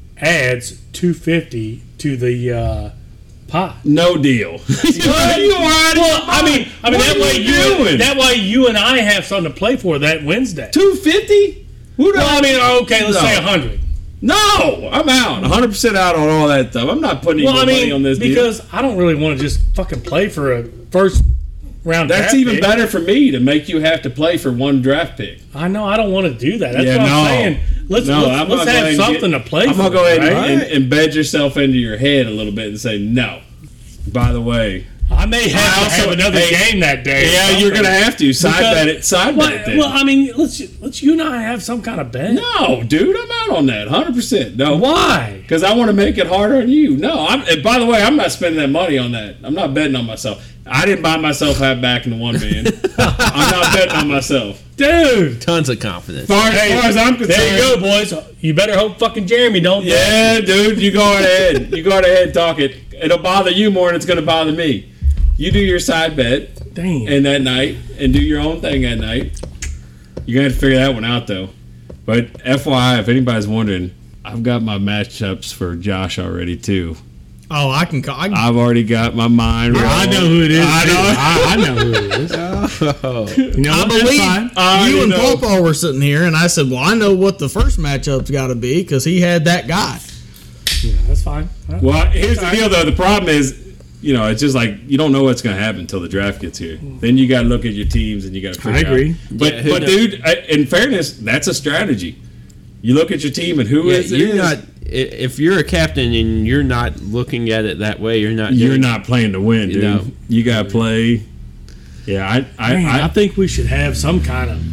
adds two fifty to the uh, pot. No deal. what you already? Well, I mean, I mean What that are way you you doing? that way you and I have something to play for that Wednesday. two fifty? Who do Well, I mean, okay, let's No. say a hundred. No, I'm out. one hundred percent out on all that stuff. I'm not putting any Well, more I money mean, on this deal. because I don't really want to just fucking play for a first round. That's draft even pick. better for me to make you have to play for one draft pick. I know I don't want to do that. That's Yeah, what I'm no. saying. Let's No, let's, I'm let's gonna go have ahead and something get- to play I'm for. gonna go ahead right? and, and embed yourself into your head a little bit and say no. By the way, I may have I to also- have another hey, game that day. or yeah, you're something. gonna have to side Because- bet it. Side Well, bet it. Then. well, I mean, let's let's you and I have some kind of bet. no, dude, I'm out on that. one hundred percent. No, Why? because I want to make it harder on you. No, I'm. And by the way, I'm not spending that money on that. I'm not betting on myself. I didn't buy myself half back in the one man. I'm not betting on myself. Dude. Tons of confidence. Far, Hey, as far as I'm concerned, There you go, boys. You better hope fucking Jeremy don't. Yeah, dude, you go ahead. You go ahead and talk it. It'll bother you more than it's going to bother me. You do your side bet Damn. and that night and do your own thing that night. You're going to have to figure that one out, though. But F Y I, if anybody's wondering, I've got my matchups for Josh already, too. Oh, I can call. I, can, I've already got my mind rolling. I know who it is. I too. know. I, I know who it is. You know I what? That's believe fine. I you and know. Pawpaw were sitting here, and I said, "Well, I know what the first matchup's got to be because he had that guy." Yeah, that's fine. Well, here's the deal, though. The problem is, you know, it's just like you don't know what's going to happen until the draft gets here. Then you got to look at your teams and you got to figure I agree. out. But, Yeah, who but knows? dude, I- in fairness, that's a strategy. You look at your team and who Yeah, is it you're is. not. i- If you're a captain and you're not looking at it that way, you're not. You're doing- not playing to win, dude. No. You got to play. Yeah, I, I, Man, I, I, think we should have some kind of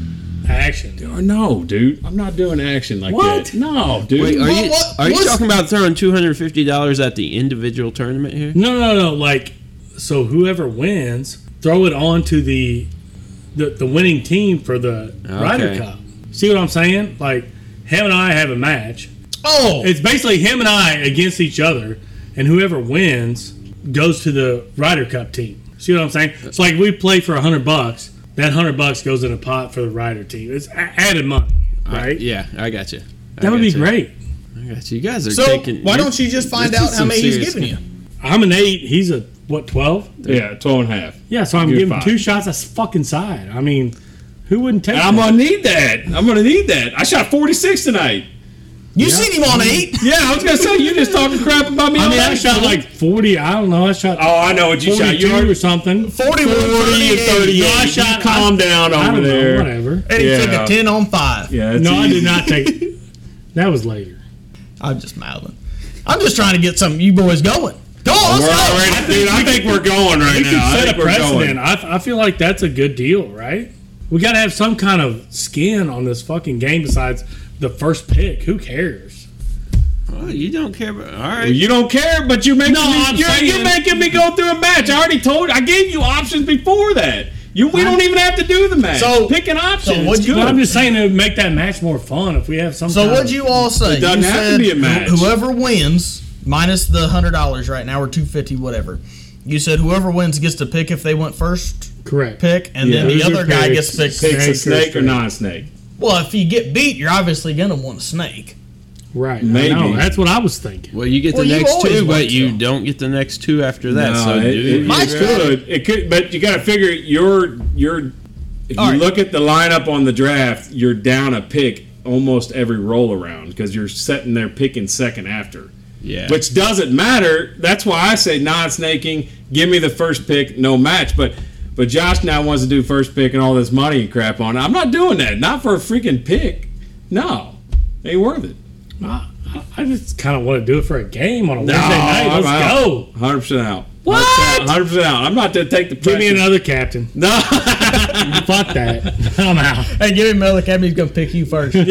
Action. Or no, dude. I'm not doing action like What? that. No, dude. Wait, are Well, you what- are you what's- talking about throwing two hundred fifty dollars at the individual tournament here? No, no, no. Like, so whoever wins, throw it on to the the, the winning team for the Ryder Okay. Cup. See what I'm saying? Like, him and I have a match. Oh, It's basically him and I against each other, and whoever wins goes to the Ryder Cup team. See what I'm saying? It's like we play for a hundred bucks. That hundred bucks goes in a pot for the Ryder team. It's a- added money, right? Yeah, I got you. I That would be got you. great. I got you. You guys are so taking. why you're- don't you just find this is out how some many he's serious giving you? I'm an eight. He's a what? Twelve? Yeah, twelve and a half. Yeah. So I'm You're giving him five. two shots. That's fucking side. I mean, who wouldn't take? And I'm that? gonna need that. I'm gonna need that. I shot forty-six tonight. You seen him on eight? Yeah, I was gonna say you just talking crap about me. I all mean, I night, shot fool. like forty. I don't know. I shot Oh, I know what you shot. You forty-two were or something. forty-one, forty and thirty-eight. thirty-eight. No, I You shot- calm down I over don't there. know. Whatever. And he took Yeah. a ten on five. Yeah, that's No, I easy. did not take. That was later. I'm just mouthing. I'm just trying to get some of you boys going. Go on, We're let's go. already, dude. I think we're going right We now. can I set a think we're precedent. going. I, I feel like that's a good deal, right? We got to have some kind of skin on this fucking game besides the first pick. Who cares? Oh, you don't care about. All right. You don't care, but you're making No, me, I'm you're, saying- you're making me go through a match. I already told. I gave you options before that. You, we don't even have to do the match. So- pick an option. so It's what'd you- good. But I'm just saying it would make that match more fun if we have some. So kind what'd of- you all say? It doesn't you have to said be a match. wh- Whoever wins, minus the hundred dollars right now, or two fifty, whatever. You said whoever wins gets to pick if they went first Correct. pick, and then Yeah. the other Loser guy picks. gets to pick. Picks a Snake or snake or straight. non-snake. Well, if you get beat, you're obviously gonna want a snake. Right. Maybe. I know. That's what I was thinking. Well, you get Well, the you next always two, want but you to. don't get the next two after that. No, so it, do it, My it strategy- could. It could, but you got to figure your your. If All you right. look at the lineup on the draft, you're down a pick almost every roll around because you're sitting there picking second after. yeah. Which doesn't matter. That's why I say non-snaking. Give me the first pick, no match. But but Josh now wants to do first pick and all this money and crap on it. I'm not doing that. Not for a freaking pick. No, ain't worth it. I, I just kind of want to do it for a game on a No, Wednesday night. I'm Let's out. go. one hundred percent out. What? one hundred percent out. I'm not going to take the Give me pressure. another captain. No. Fuck that. I'm out. Hey, give him another captain. He's gonna pick you first. Yeah,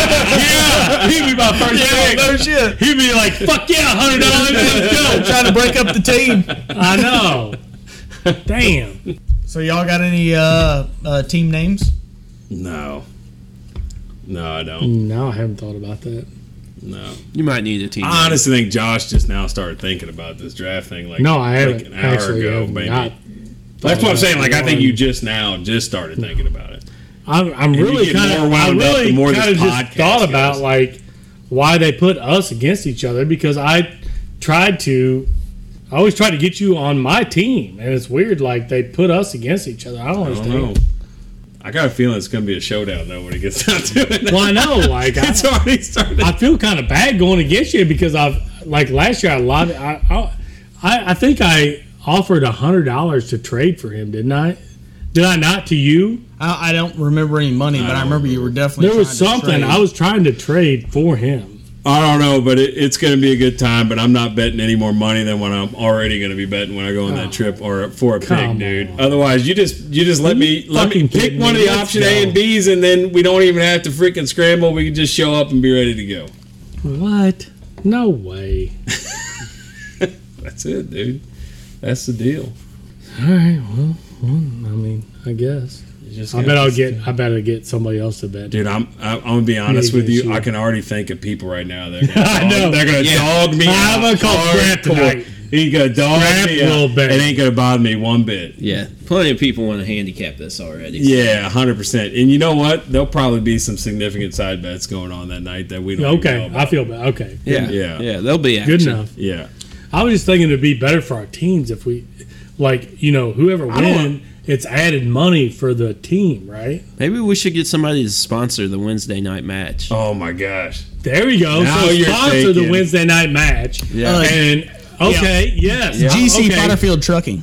he'd be my first pick. no shit. He'd be like, "Fuck yeah, hundred dollars, let's go." Trying to break up the team. I know. Damn. So y'all got any uh, uh, team names? No. No, I don't. No, I haven't thought about that. No. you might need a team. I honestly think Josh just now started thinking about this draft thing like, No, I haven't like an hour actually. ago, have maybe. not That's what I'm saying. Like, I think one. you just now just started thinking about it. I'm, I'm you really get kind of. more I wound up the really more kind of this just podcast thought about goes. like why they put us against each other because I tried to. I always try to get you on my team, and it's weird. Like they put us against each other. I don't I don't understand. know. I got a feeling it's going to be a showdown, though, when it gets down to it. Well, I know. Like I, It's already started. I feel kind of bad going against you because I've like last year I lot I I, I think I offered a hundred dollars to trade for him, didn't I? Did I not to you? I, I don't remember any money, but I remember you were definitely. There was trying to something trade. I was trying to trade for him. I don't know, but it, it's going to be a good time. But I'm not betting any more money than what I'm already going to be betting when I go on that trip or for a pick, Come dude. on. Otherwise, you just you just let me let me fucking pick kidding one me? of the Let's option go. A and B's, and then we don't even have to freaking scramble. We can just show up and be ready to go. What? No way. That's it, dude. That's the deal. All right. Well, well I mean, I guess. You just I got bet I'll to- get. I better get somebody else to bet. Dude, I'm I'm gonna be honest Maybe with you. she- I can already think of people right now that are gonna I dog- know. they're gonna Yeah. dog me I'm out. gonna call Scrap hardcore. tonight. He's gonna dog Scrap me out. will bet. It ain't gonna bother me one bit. Yeah, plenty of people want to handicap this already. Yeah, one hundred percent. And you know what? There'll probably be some significant side bets going on that night that we don't even know Okay, about. I feel bad. Okay, yeah, Yeah. yeah. They'll be action. good enough. Yeah. I was just thinking it'd be better for our teams if we, like, you know, whoever don't win, it's added money for the team, right? Maybe we should get somebody to sponsor the Wednesday night match. Oh my gosh. There we go. Now so you're sponsor the thinking. Wednesday night match. Yeah. Uh, And okay, yes, G C okay. Potterfield Trucking.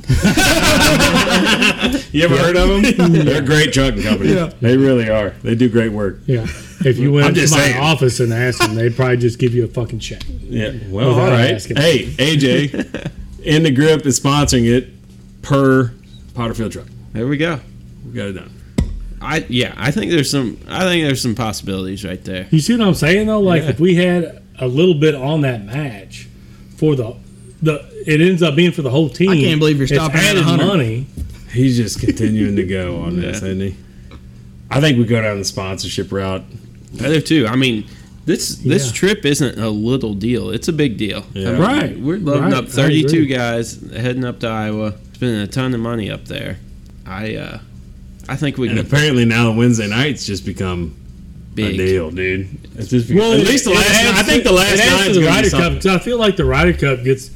You ever heard of them? They're a great trucking company. Yeah. They really are. They do great work. Yeah, if you went I'm to just my saying. office and asked them, they'd probably just give you a fucking check. Yeah. Well, Without all right. asking. Hey, A J, In the Grip is sponsoring it per Potterfield Truck. There we go. We got it done. I yeah, I think there's some. I think there's some possibilities right there. You see what I'm saying though? Like Yeah. if we had a little bit on that match for the the, it ends up being for the whole team. I can't believe you're It's stopping at added one hundred. money. He's just continuing to go on this, Yeah. isn't he? I think we go down the sponsorship route. I do too. I mean, this this Yeah. trip isn't a little deal. It's a big deal. Yeah. I mean, Right. We're loading Right. up I thirty-two agree. guys heading up to Iowa, spending a ton of money up there. I uh, I think we And can apparently now the Wednesday nights just become big. a deal, dude. It's just Well, at least the it last. adds I think the to- last it adds nine's to the gonna be Ryder Cup something. because I feel like the Ryder Cup gets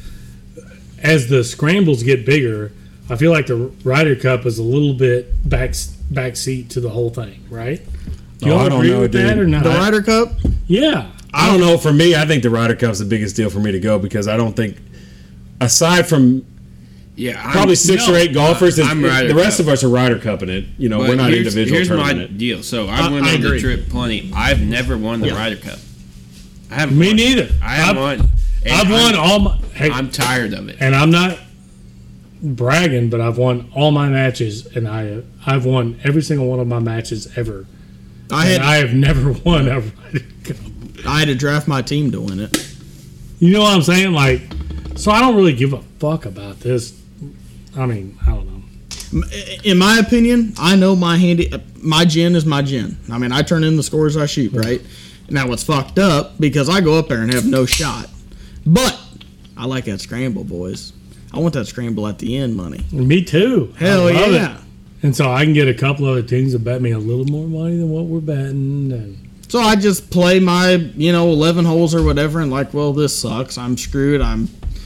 as the scrambles get bigger. I feel like the Ryder Cup is a little bit back backseat to the whole thing, right? Do Oh, y'all I don't agree know, with that dude. or not? The Ryder Cup. Yeah, I don't know. For me, I think the Ryder Cup's the biggest deal for me to go because I don't think, aside from Yeah, I'm, probably six no, or eight golfers, I'm it's- Ryder the rest Cup. of us are Ryder Cupping it. You know, but we're not here's, individual Here's my tournament. deal. So I, I- went I on the agree. trip plenty. I've never won the Yeah. Ryder Cup. I haven't. me won. neither. I haven't I've, won. And I've won I'm, all my. Hey, I'm tired of it. and I'm not bragging, but I've won all my matches, and I I've won every single one of my matches ever. I had and I have never won a Ryder Cup. I had to draft my team to win it. You know what I'm saying? Like, so I don't really give a fuck about this. I mean, I don't know. In my opinion, I know my handy, my gin is my gin. I mean, I turn in the scores I shoot, right? Now, what's fucked up because I go up there and have no shot, but I like that scramble, boys. I want that scramble at the end money. Me too. Hell I love yeah! it. And so I can get a couple other teams to bet me a little more money than what we're betting. And So I just play my, you know, eleven holes or whatever, and like, well, this sucks. I'm screwed. I'm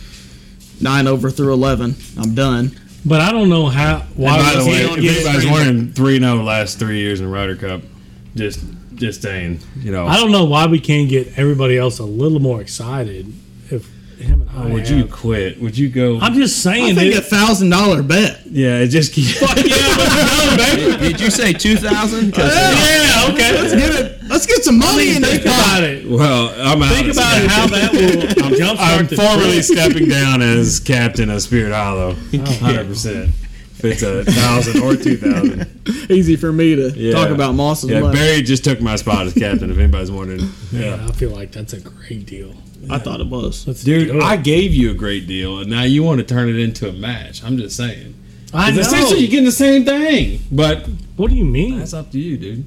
nine over through eleven. I'm done. but I don't know how. Why? By the was he way, don't if get anybody's scrambled? winning three zero last three years in Ryder Cup, just just saying, you know. I don't know why we can't get everybody else a little more excited. If him and I Oh, would have- you quit? Would you go? I'm just I saying. think It, a thousand dollar bet. yeah, it just keeps. did, did you say two thousand? yeah. Okay. Let's get it. Let's get some money in Think this pot. about it. Well, I'm out. Think about it, how that will I'm, jumpstart I'm the formally trip. stepping down as captain of Spirit Hollow. Hundred percent. If it's a thousand or two thousand. Easy for me to Yeah. talk about Moss's Yeah, money. Barry just took my spot as captain. If anybody's wondering. Yeah, Yeah. I feel like that's a great deal. I thought it was. Let's Dude, do it. I gave you a great deal, and now you want to turn it into a match. I'm just saying. I know. Essentially, you're getting the same thing, but What do you mean? that's up to you, dude.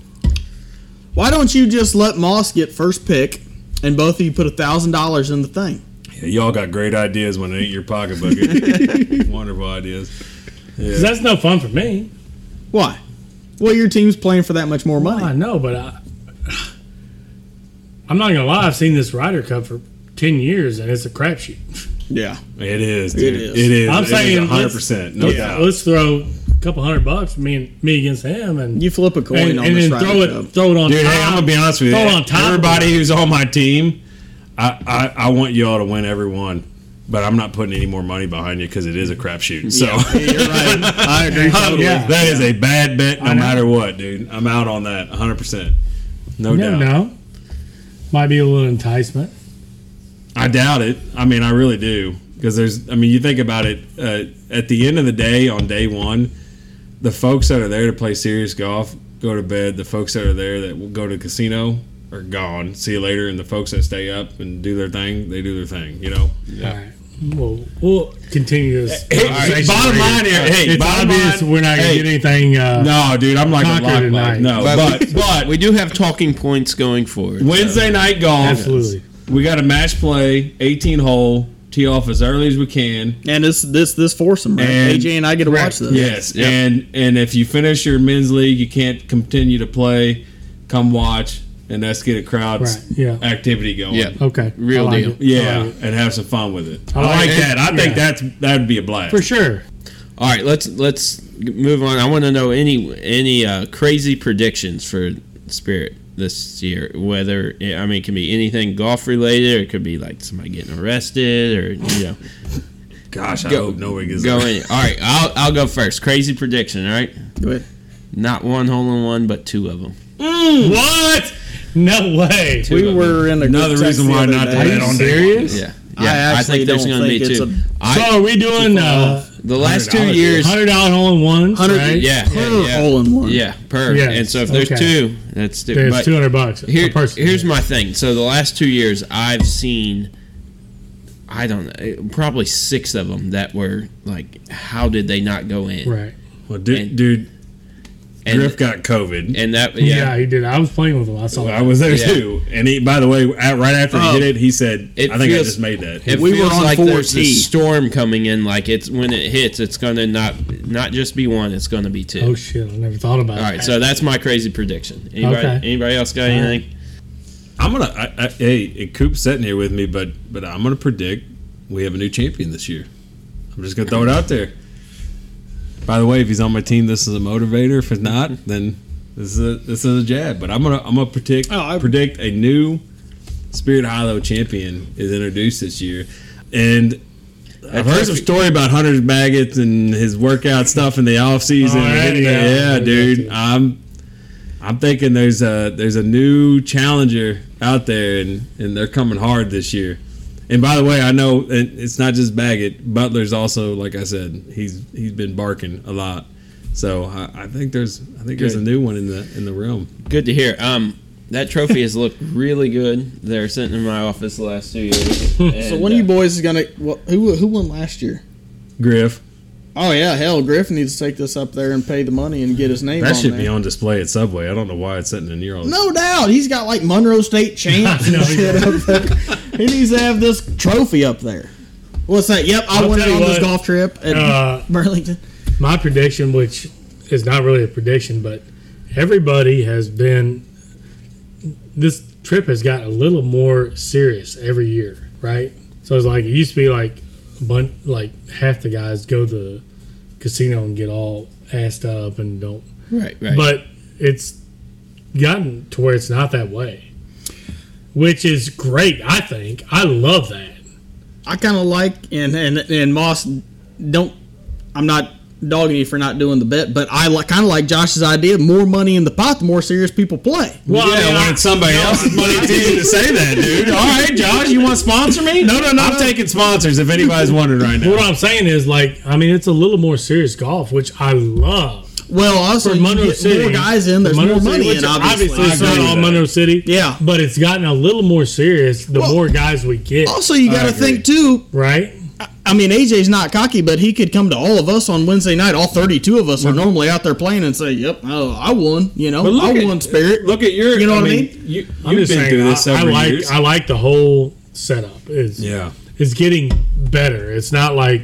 Why don't you just let Moss get first pick, and both of you put a thousand dollars in the thing? Yeah, y'all got great ideas when it ain't your pocketbook. Wonderful ideas. 'Cause that's no fun for me. Why? Well, your team's playing for that much more money. I know, but I, I'm not gonna lie. I've seen this Ryder Cup for ten years, and it's a crapshoot. Yeah. It is, dude. is. It is. I'm It is saying, one hundred let's- percent. No let's, doubt. let's throw a couple hundred bucks, me and me against him, and You flip a coin and, on and this then Ryder throw Cup. it, throw it on Dude, top. hey, I'm gonna be honest with you. Throw it on top of Everybody it. who's on my team, I, I, I want y'all to win every one, but I'm not putting any more money behind you because it is a crapshoot. So Yeah, you're right. I agree totally. Yeah. that is a bad bet, no I know. matter what, dude. I'm out on that, one hundred percent. No No, doubt. no, might be a little enticement. I doubt it. I mean, I really do. Because there's, I mean, you think about it, uh, at the end of the day, on day one, the folks that are there to play serious golf go to bed. The folks that are there that will go to the casino are gone. See you later. And the folks that stay up and do their thing, they do their thing, you know? All right, we'll we'll continue this. Hey, conversation bottom later. line here, hey, it's bottom obvious line- we're not gonna hey, get anything. Uh, No, dude, I'm like a Conquer lock tonight. bug. No, But, but, we, but we do have talking points going forward. Wednesday night golf. Absolutely. We got a match play, eighteen hole, tee off as early as we can. And this this this foursome, right? And- A J and I get to watch this. Yes, Yep. and and if you finish your men's league, you can't continue to play. Come watch, and let's get a crowd Right. Yeah. activity going. Yeah. Okay. Real I like deal. it. Yeah, I like it. and have some fun with it. I, I like, like it. that. I think Yeah. that's that'd be a blast. For sure. All right, let's let's move on. I want to know any any uh, crazy predictions for Spirit this year. Whether I mean, it can be anything golf related, or it could be like somebody getting arrested, or you know, Gosh, I Go- hope nobody gets go in. All right, I'll I'll go first. Crazy prediction. All right, Go ahead. not one hole in one, but two of them. What? No way. Two We of were in a group Another text reason the why other not to day. Are bet you on day serious? Yeah, I yeah. I, actually think there's don't going to be think it's two. a- I, So are we doing? far Uh, off. the last two one hundred dollars, years, Hundred dollar hole in ones, right? yeah, Per yeah, yeah. hole in one. Yeah, per. Yes, And so if there's okay. two, that's two. There's But two hundred bucks. Here, per person. here's my thing. So the last two years, I've seen, I don't know, probably six of them that were like, how did they not go in? right. Well, dude, And- dude And, Griff got COVID. and that, Yeah. yeah, he did. I was playing with him. I saw. I that. was there Yeah. too. And he, by the way, at, right after he Oh. did it, he said, It "I think I feels- just made that." it We were feels on like there's four T. a storm coming in. Like it's when it hits, it's gonna not not just be one. It's gonna be two. Oh shit! I never thought about it. All right, so that's my crazy prediction. Anybody, Okay. anybody else got All right. anything? I'm gonna. I, I, hey, Coop's sitting here with me, but but I'm gonna predict we have a new champion this year. I'm just gonna throw it out there. By the way, if he's on my team, this is a motivator. If it's not, then this is a this is a jab. But I'm gonna I'm gonna predict Oh, I- predict a new Spirit High-Low champion is introduced this year, and I've heard some story about Hunter's Baggett and his workout stuff in the off season. Oh, yeah, Hitting the- yeah. yeah, Yeah, dude. too. I'm I'm thinking there's a there's a new challenger out there, and, and they're coming hard this year. And by the way, I know and it's not just Baggett. Butler's also, like I said, he's he's been barking a lot. So I, I think there's I think there's a Good. new one in the in the realm. Good to hear. Um, that trophy has looked really good. They're sitting in my office the last two years. So And, when are you uh, boys is gonna? What, who who won last year? Griff, Oh yeah, hell, Griff needs to take this up there and pay the money and get his name that on should there. be on display at Subway. I don't know why it's sitting in your office. No doubt, he's got like Monroe State champs and I know he shit up there. He needs to have this trophy up there. What's that? Yep, I I'll won it tell on you this what, golf trip at uh, Burlington. My prediction, which is not really a prediction, but everybody has been. This trip has gotten a little more serious every year, right? So it's like it used to be like, a bunch, like half the guys go to the casino and get all assed up and don't. right, right. But it's gotten to where it's not that way, which is great. I think I love that. I kind of like and and and Moss. Don't. I'm not dogging you for not doing the bet, but I like kind of like Josh's idea. More money in the pot, the more serious people play. Well, yeah, I mean, when I- it's somebody else's money, it's easy to say that, dude. All right, Josh, you want to sponsor me? No, no, no, I'm no. taking sponsors if anybody's wondering right now. What I'm saying is, like, I mean, it's a little more serious golf, which I love. Well, also For you Monroe get City, more guys in. There's Monroe more City, money which in. Obviously, obviously it's I not agree all with that. Monroe City. Yeah. but it's gotten a little more serious the Well- more guys we get, Also, you got to agree. think too. right? I mean, A J's not cocky, but he could come to all of us on Wednesday night. All thirty-two of us are normally out there playing and say, "Yep, oh, I won." You know, But look I at- won Spirit. Look at your. You know I what I mean, mean? You, I'm you've just been saying, through this I, I several like years. I like the whole setup. It's yeah. it's getting better. It's not like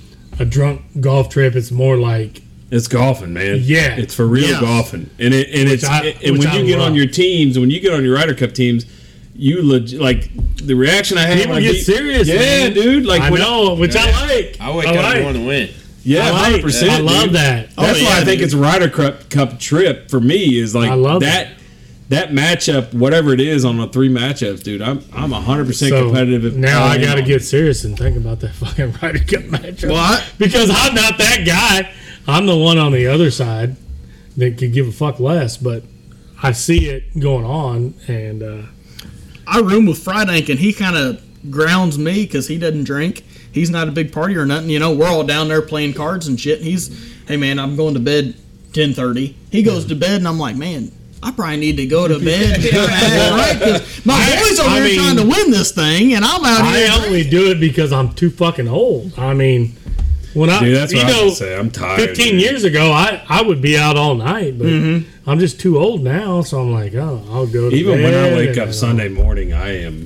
a drunk golf trip. It's more like It's golfing, man. Yeah. it's for real Yeah. golfing, and it and it's I- and which when I you get on love. your teams, when you get on your Ryder Cup teams, you legit like the reaction I had. people when I get beat- serious. Yeah, man. dude. Like I when, know, which I like. I wake I up like. and want to win. Yeah, I like. hundred percent. I love that. That's Oh, why yeah, I think dude. it's a Ryder Cup, Cup trip for me. Is like I love that. That matchup, whatever it is on the three matchups, dude, I'm I'm hundred percent So competitive. now all I in got to on get it. serious and think about that fucking Ryder Cup matchup. Well, I- because I'm not that guy. I'm the one on the other side that could give a fuck less. But I see it going on, and uh, I room with Fridank, and he kind of grounds me because he doesn't drink. He's not a big party or nothing. You know, we're all down there playing cards and shit. He's, hey man, I'm going to bed ten thirty. He goes to bed, and I'm like, man, I probably need to go to bed. Right? 'Cause my I- boys over I here mean- trying to win this thing, and I'm out here. I only do it because I'm too fucking old. I mean, when I Dude, that's you what I know, was gonna say. I'm tired. fifteen dude. years ago, I, I would be out all night, but Mm-hmm. I'm just too old now. So I'm like, oh, I'll go to Even bed. when I wake and up then Sunday morning, I am.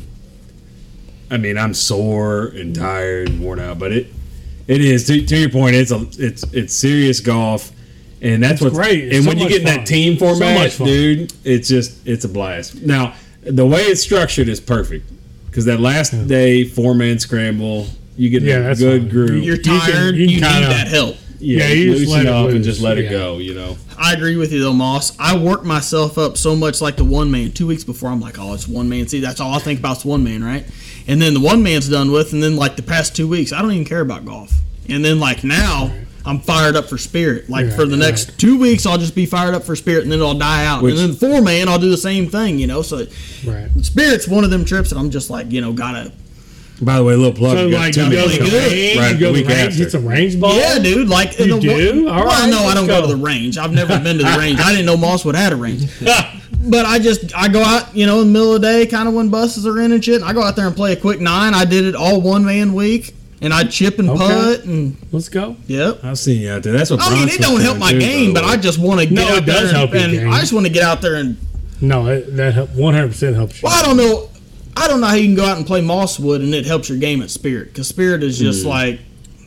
I mean, I'm sore and tired and worn out, but it, it is to, to your point. It's a, it's, it's serious golf, and that's what's great. It's and so when you much get in fun. that team So format, much fun. dude, it's just it's a blast. Now, the way it's structured is perfect because that last day four man scramble, you get Yeah, a that's good fine. group. You're You can- tired. you You, can need kinda- that help. yeah, yeah, you just loosen let it up and loose. just let it Yeah. go. You know, I agree with you though, Moss. I work myself up so much like the one man. Two weeks before, I'm like, oh, it's one man. See, that's all I think about is one man, right? And then the one man's done with, and then like the past two weeks, I don't even care about golf. And then like now, I'm fired up for Spirit. Like Right, for the next right. two weeks, I'll just be fired up for Spirit, and then it'll die out. Which- and then the four man, I'll do the same thing. You know, so Right. Spirit's one of them trips that I'm just like, you know, gotta By the way, a little plug. So we got like two you go minutes to the coming. range, Right, you the go to week the range, after. get some range balls. Yeah, dude. Like You in do? All well, right, no, I don't let's go to go. the range. I've never been to the range. I didn't know Mosswood had a range. But I just I go out, you know, in the middle of the day, kind of when buses are in and shit. And I go out there and play a quick nine. I did it all one man week, and I chip and Okay. putt, and Let's go. yep. I've seen you out there. That's what I mean, Bronx it was don't help doing my too, by game, the but way. I just want to get No, out it does there and, help your and game. I just want to get out there and. No, it, that one hundred percent helps you. Well, I don't know. I don't know how you can go out and play Mosswood and it helps your game at Spirit, because Spirit is just Hmm. like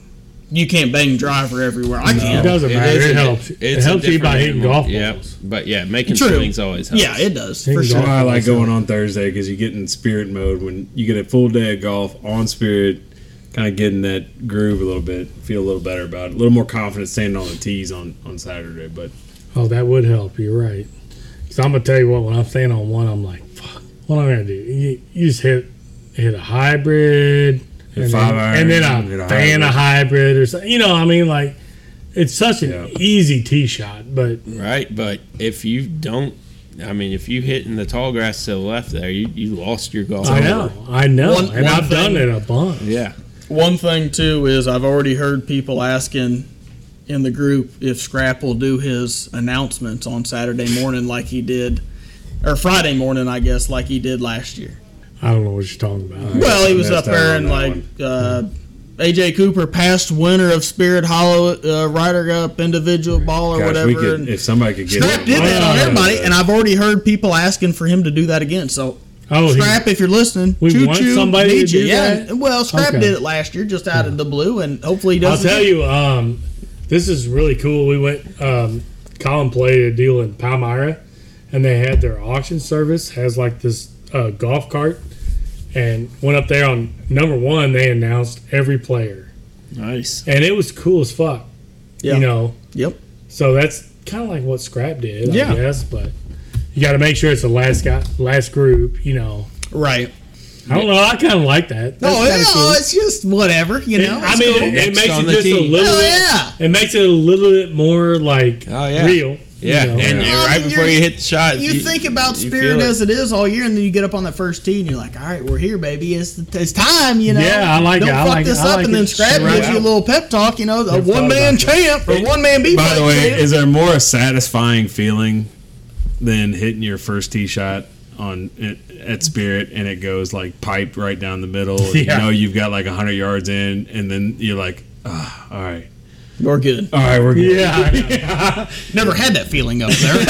you can't bang driver everywhere. I It can't. doesn't matter. is It a- helps. It it's a helps you by different hitting animal. golf Yeah, balls. but yeah, making True. swings always helps. Yeah, it does Hitting for golf sure. That's why I like balls. going on Thursday because you get in spirit mode when you get a full day of golf on Spirit, kind of get in that groove a little bit, feel a little better about it, a little more confident standing on the tees on, on Saturday. But Oh, that would help. You're right. So I'm gonna tell you what. When I'm standing on one, I'm like, "Fuck, what am I gonna do?" You, you just hit hit a hybrid, Hit and, five then, iron, and then hit a a fan a hybrid. hybrid or something. You know, I mean, like it's such an Yeah. easy tee shot, but Right, but if you don't, I mean, if you hit in the tall grass to the left there, you, you lost your golf. I know, I know, One- and one I've done thing- it a bunch. Yeah. One thing too is I've already heard people asking in the group if Scrap will do his announcements on Saturday morning like he did, or Friday morning, I guess, like he did last year. I don't know what you're talking about. Well, he was Messed up out there on and that like one. uh, A J Cooper, past winner of Spirit Hollow uh, Ryder Cup individual ball or gosh, whatever. we could and if somebody could get Scrap it. did that on Wow. everybody, and I've already heard people asking for him to do that again. So Oh, he- Scrap, if you're listening, We choo want choo, somebody need to you. do Yeah, that? well, Scrap Okay. did it last year, just out of the blue, and hopefully he I'll does. it tell again. you, um, this is really cool. We went, um, Colin played a deal in Palmyra, and they had their auction service has like this uh, golf cart, and went up there on number one. They announced every player, Nice. and it was cool as fuck. Yeah. You know, Yep. so that's kind of like what Scrap did, Yeah. I guess. But you got to make sure it's the last guy, last group. You know, Right. I don't know. I kind of like that. No, That's kinda no, cool. it's just whatever, you know. I it's mean, cool. it, it Next makes on it the just a tee. little. Hell bit, yeah. It makes it a little bit more like Oh, yeah. real. Yeah, you know. and Yeah. right I mean, before you're- you hit the shot, You think about you Spirit feel it. as it is all year, and then you get up on that first tee, and you're like, "All right, we're here, baby. It's it's time." You know. Yeah, I like Don't it. I fuck like this it. I up, like and then it. Scrap Right gives you a out. little pep talk. You know, a Never thought one man about that. champ or one man B. By the way, is there more satisfying feeling than hitting your first tee shot on at Spirit and it goes like piped right down the middle? And Yeah. You know you've got like hundred yards in, and then you're like, ah, all right, we're good. all right, we're good. Yeah, Never had that feeling up there.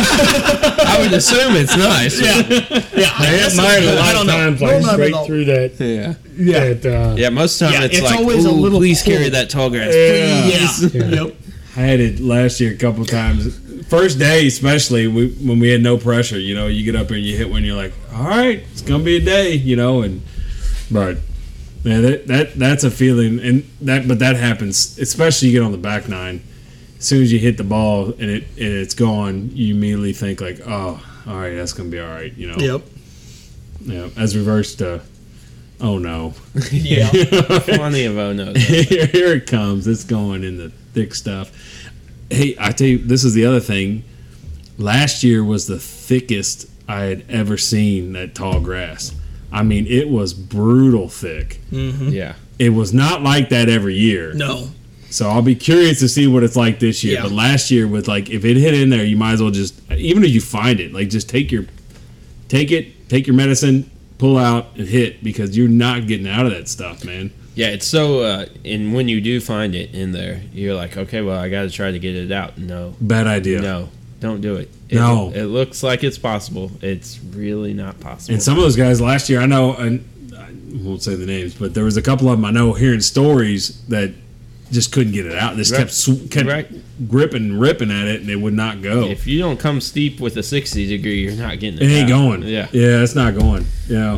I would assume it's nice. yeah, yeah. I guess admired it's- a lot I of don't know. times We'll like never straight know. through that. Yeah. Yeah. That, uh, Yeah, most of the time Yeah, it's, it's like, always a "Ooh, little please carry pull." that tall grass. Yeah. Please. Yeah. Yep. I had it last year a couple times. First day, especially we, when we had no pressure. You know, you get up there and you hit one, you're like, all right, it's gonna be a day. You know, and but man, that that that's a feeling, and that but that happens, especially you get on the back nine. As soon as you hit the ball and it and it's gone, you immediately think like, oh, all right, that's gonna be all right. You know. Yep. Yeah. As reversed to, oh no. Yeah. Plenty of oh no's. here, here it comes. It's going in the thick stuff. Hey, I tell you, this is the other thing. Last year was the thickest I had ever seen that tall grass. I mean, it was brutal thick. Yeah. It was not like that every year. No. So I'll be curious to see what it's like this year. Yeah. But last year was like, if it hit in there, you might as well just, even if you find it, like just take your, take it, take your medicine, pull out and hit, because you're not getting out of that stuff, man. Yeah, it's so, uh, and when you do find it in there, you're like, okay, well, I got to try to get it out. No, Bad idea. no, don't do it. it. No. It looks like it's possible. It's really not possible. And some of those guys last year, I know, and I won't say the names, but there was a couple of them I know hearing stories that just couldn't get it out. Just Right. kept sw- kept Right. gripping and ripping at it, and it would not go. If you don't come steep with a sixty degree, you're not getting it it ain't out. going. Yeah. yeah, it's not going. Yeah,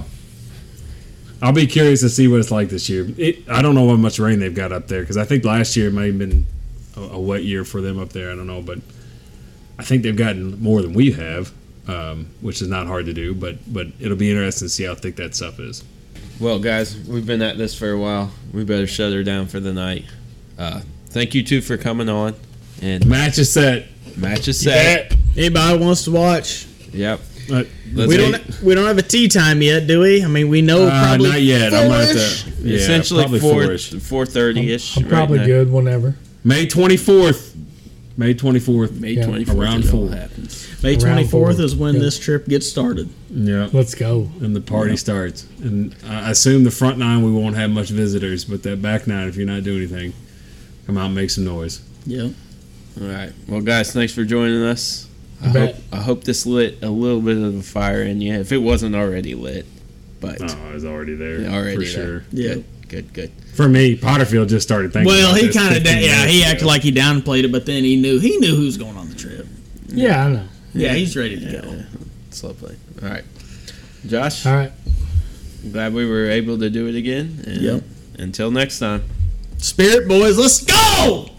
I'll be curious to see what it's like this year. It, I don't know how much rain they've got up there, because I think last year might have been a, a wet year for them up there. I don't know, but I think they've gotten more than we have, um, which is not hard to do. But but it'll be interesting to see how thick that stuff is. Well, guys, we've been at this for a while. We better shut her down for the night. Uh, thank you two for coming on. And Match is set. match is set. Anybody wants to watch? Yep. But Let's We wait. don't we don't have a tea time yet, do we? I mean, we know uh, probably not yet. I'm gonna have four-ish. to. Yeah, Essentially probably four four-ish. four thirty ish. I'm probably good whenever. May twenty-fourth. May twenty-fourth. May Yeah. twenty fourth. Around It all four. happens. May Around twenty fourth four. is when Yeah. this trip gets started. Yeah. Let's go. And the party starts. And I assume the front nine we won't have much visitors, but that back nine, if you're not doing anything, come out and make some noise. Yeah. All right. Well, guys, thanks for joining us. I You hope, bet. I hope this lit a little bit of a fire in you, if it wasn't already lit. But Oh, I was already there. Yeah, already for there. sure. Yeah. good, good, good. For me, Potterfield just started thinking. Well, about he this kind of fifteen yeah, he minutes acted ago. like he downplayed it, but then he knew he knew who's going on the trip. Yeah, I know. Yeah, he's ready to Yeah, go. yeah. Slow play. All right. Josh, All right. I'm glad we were able to do it again. And Yep. Until next time. Spirit boys, let's go!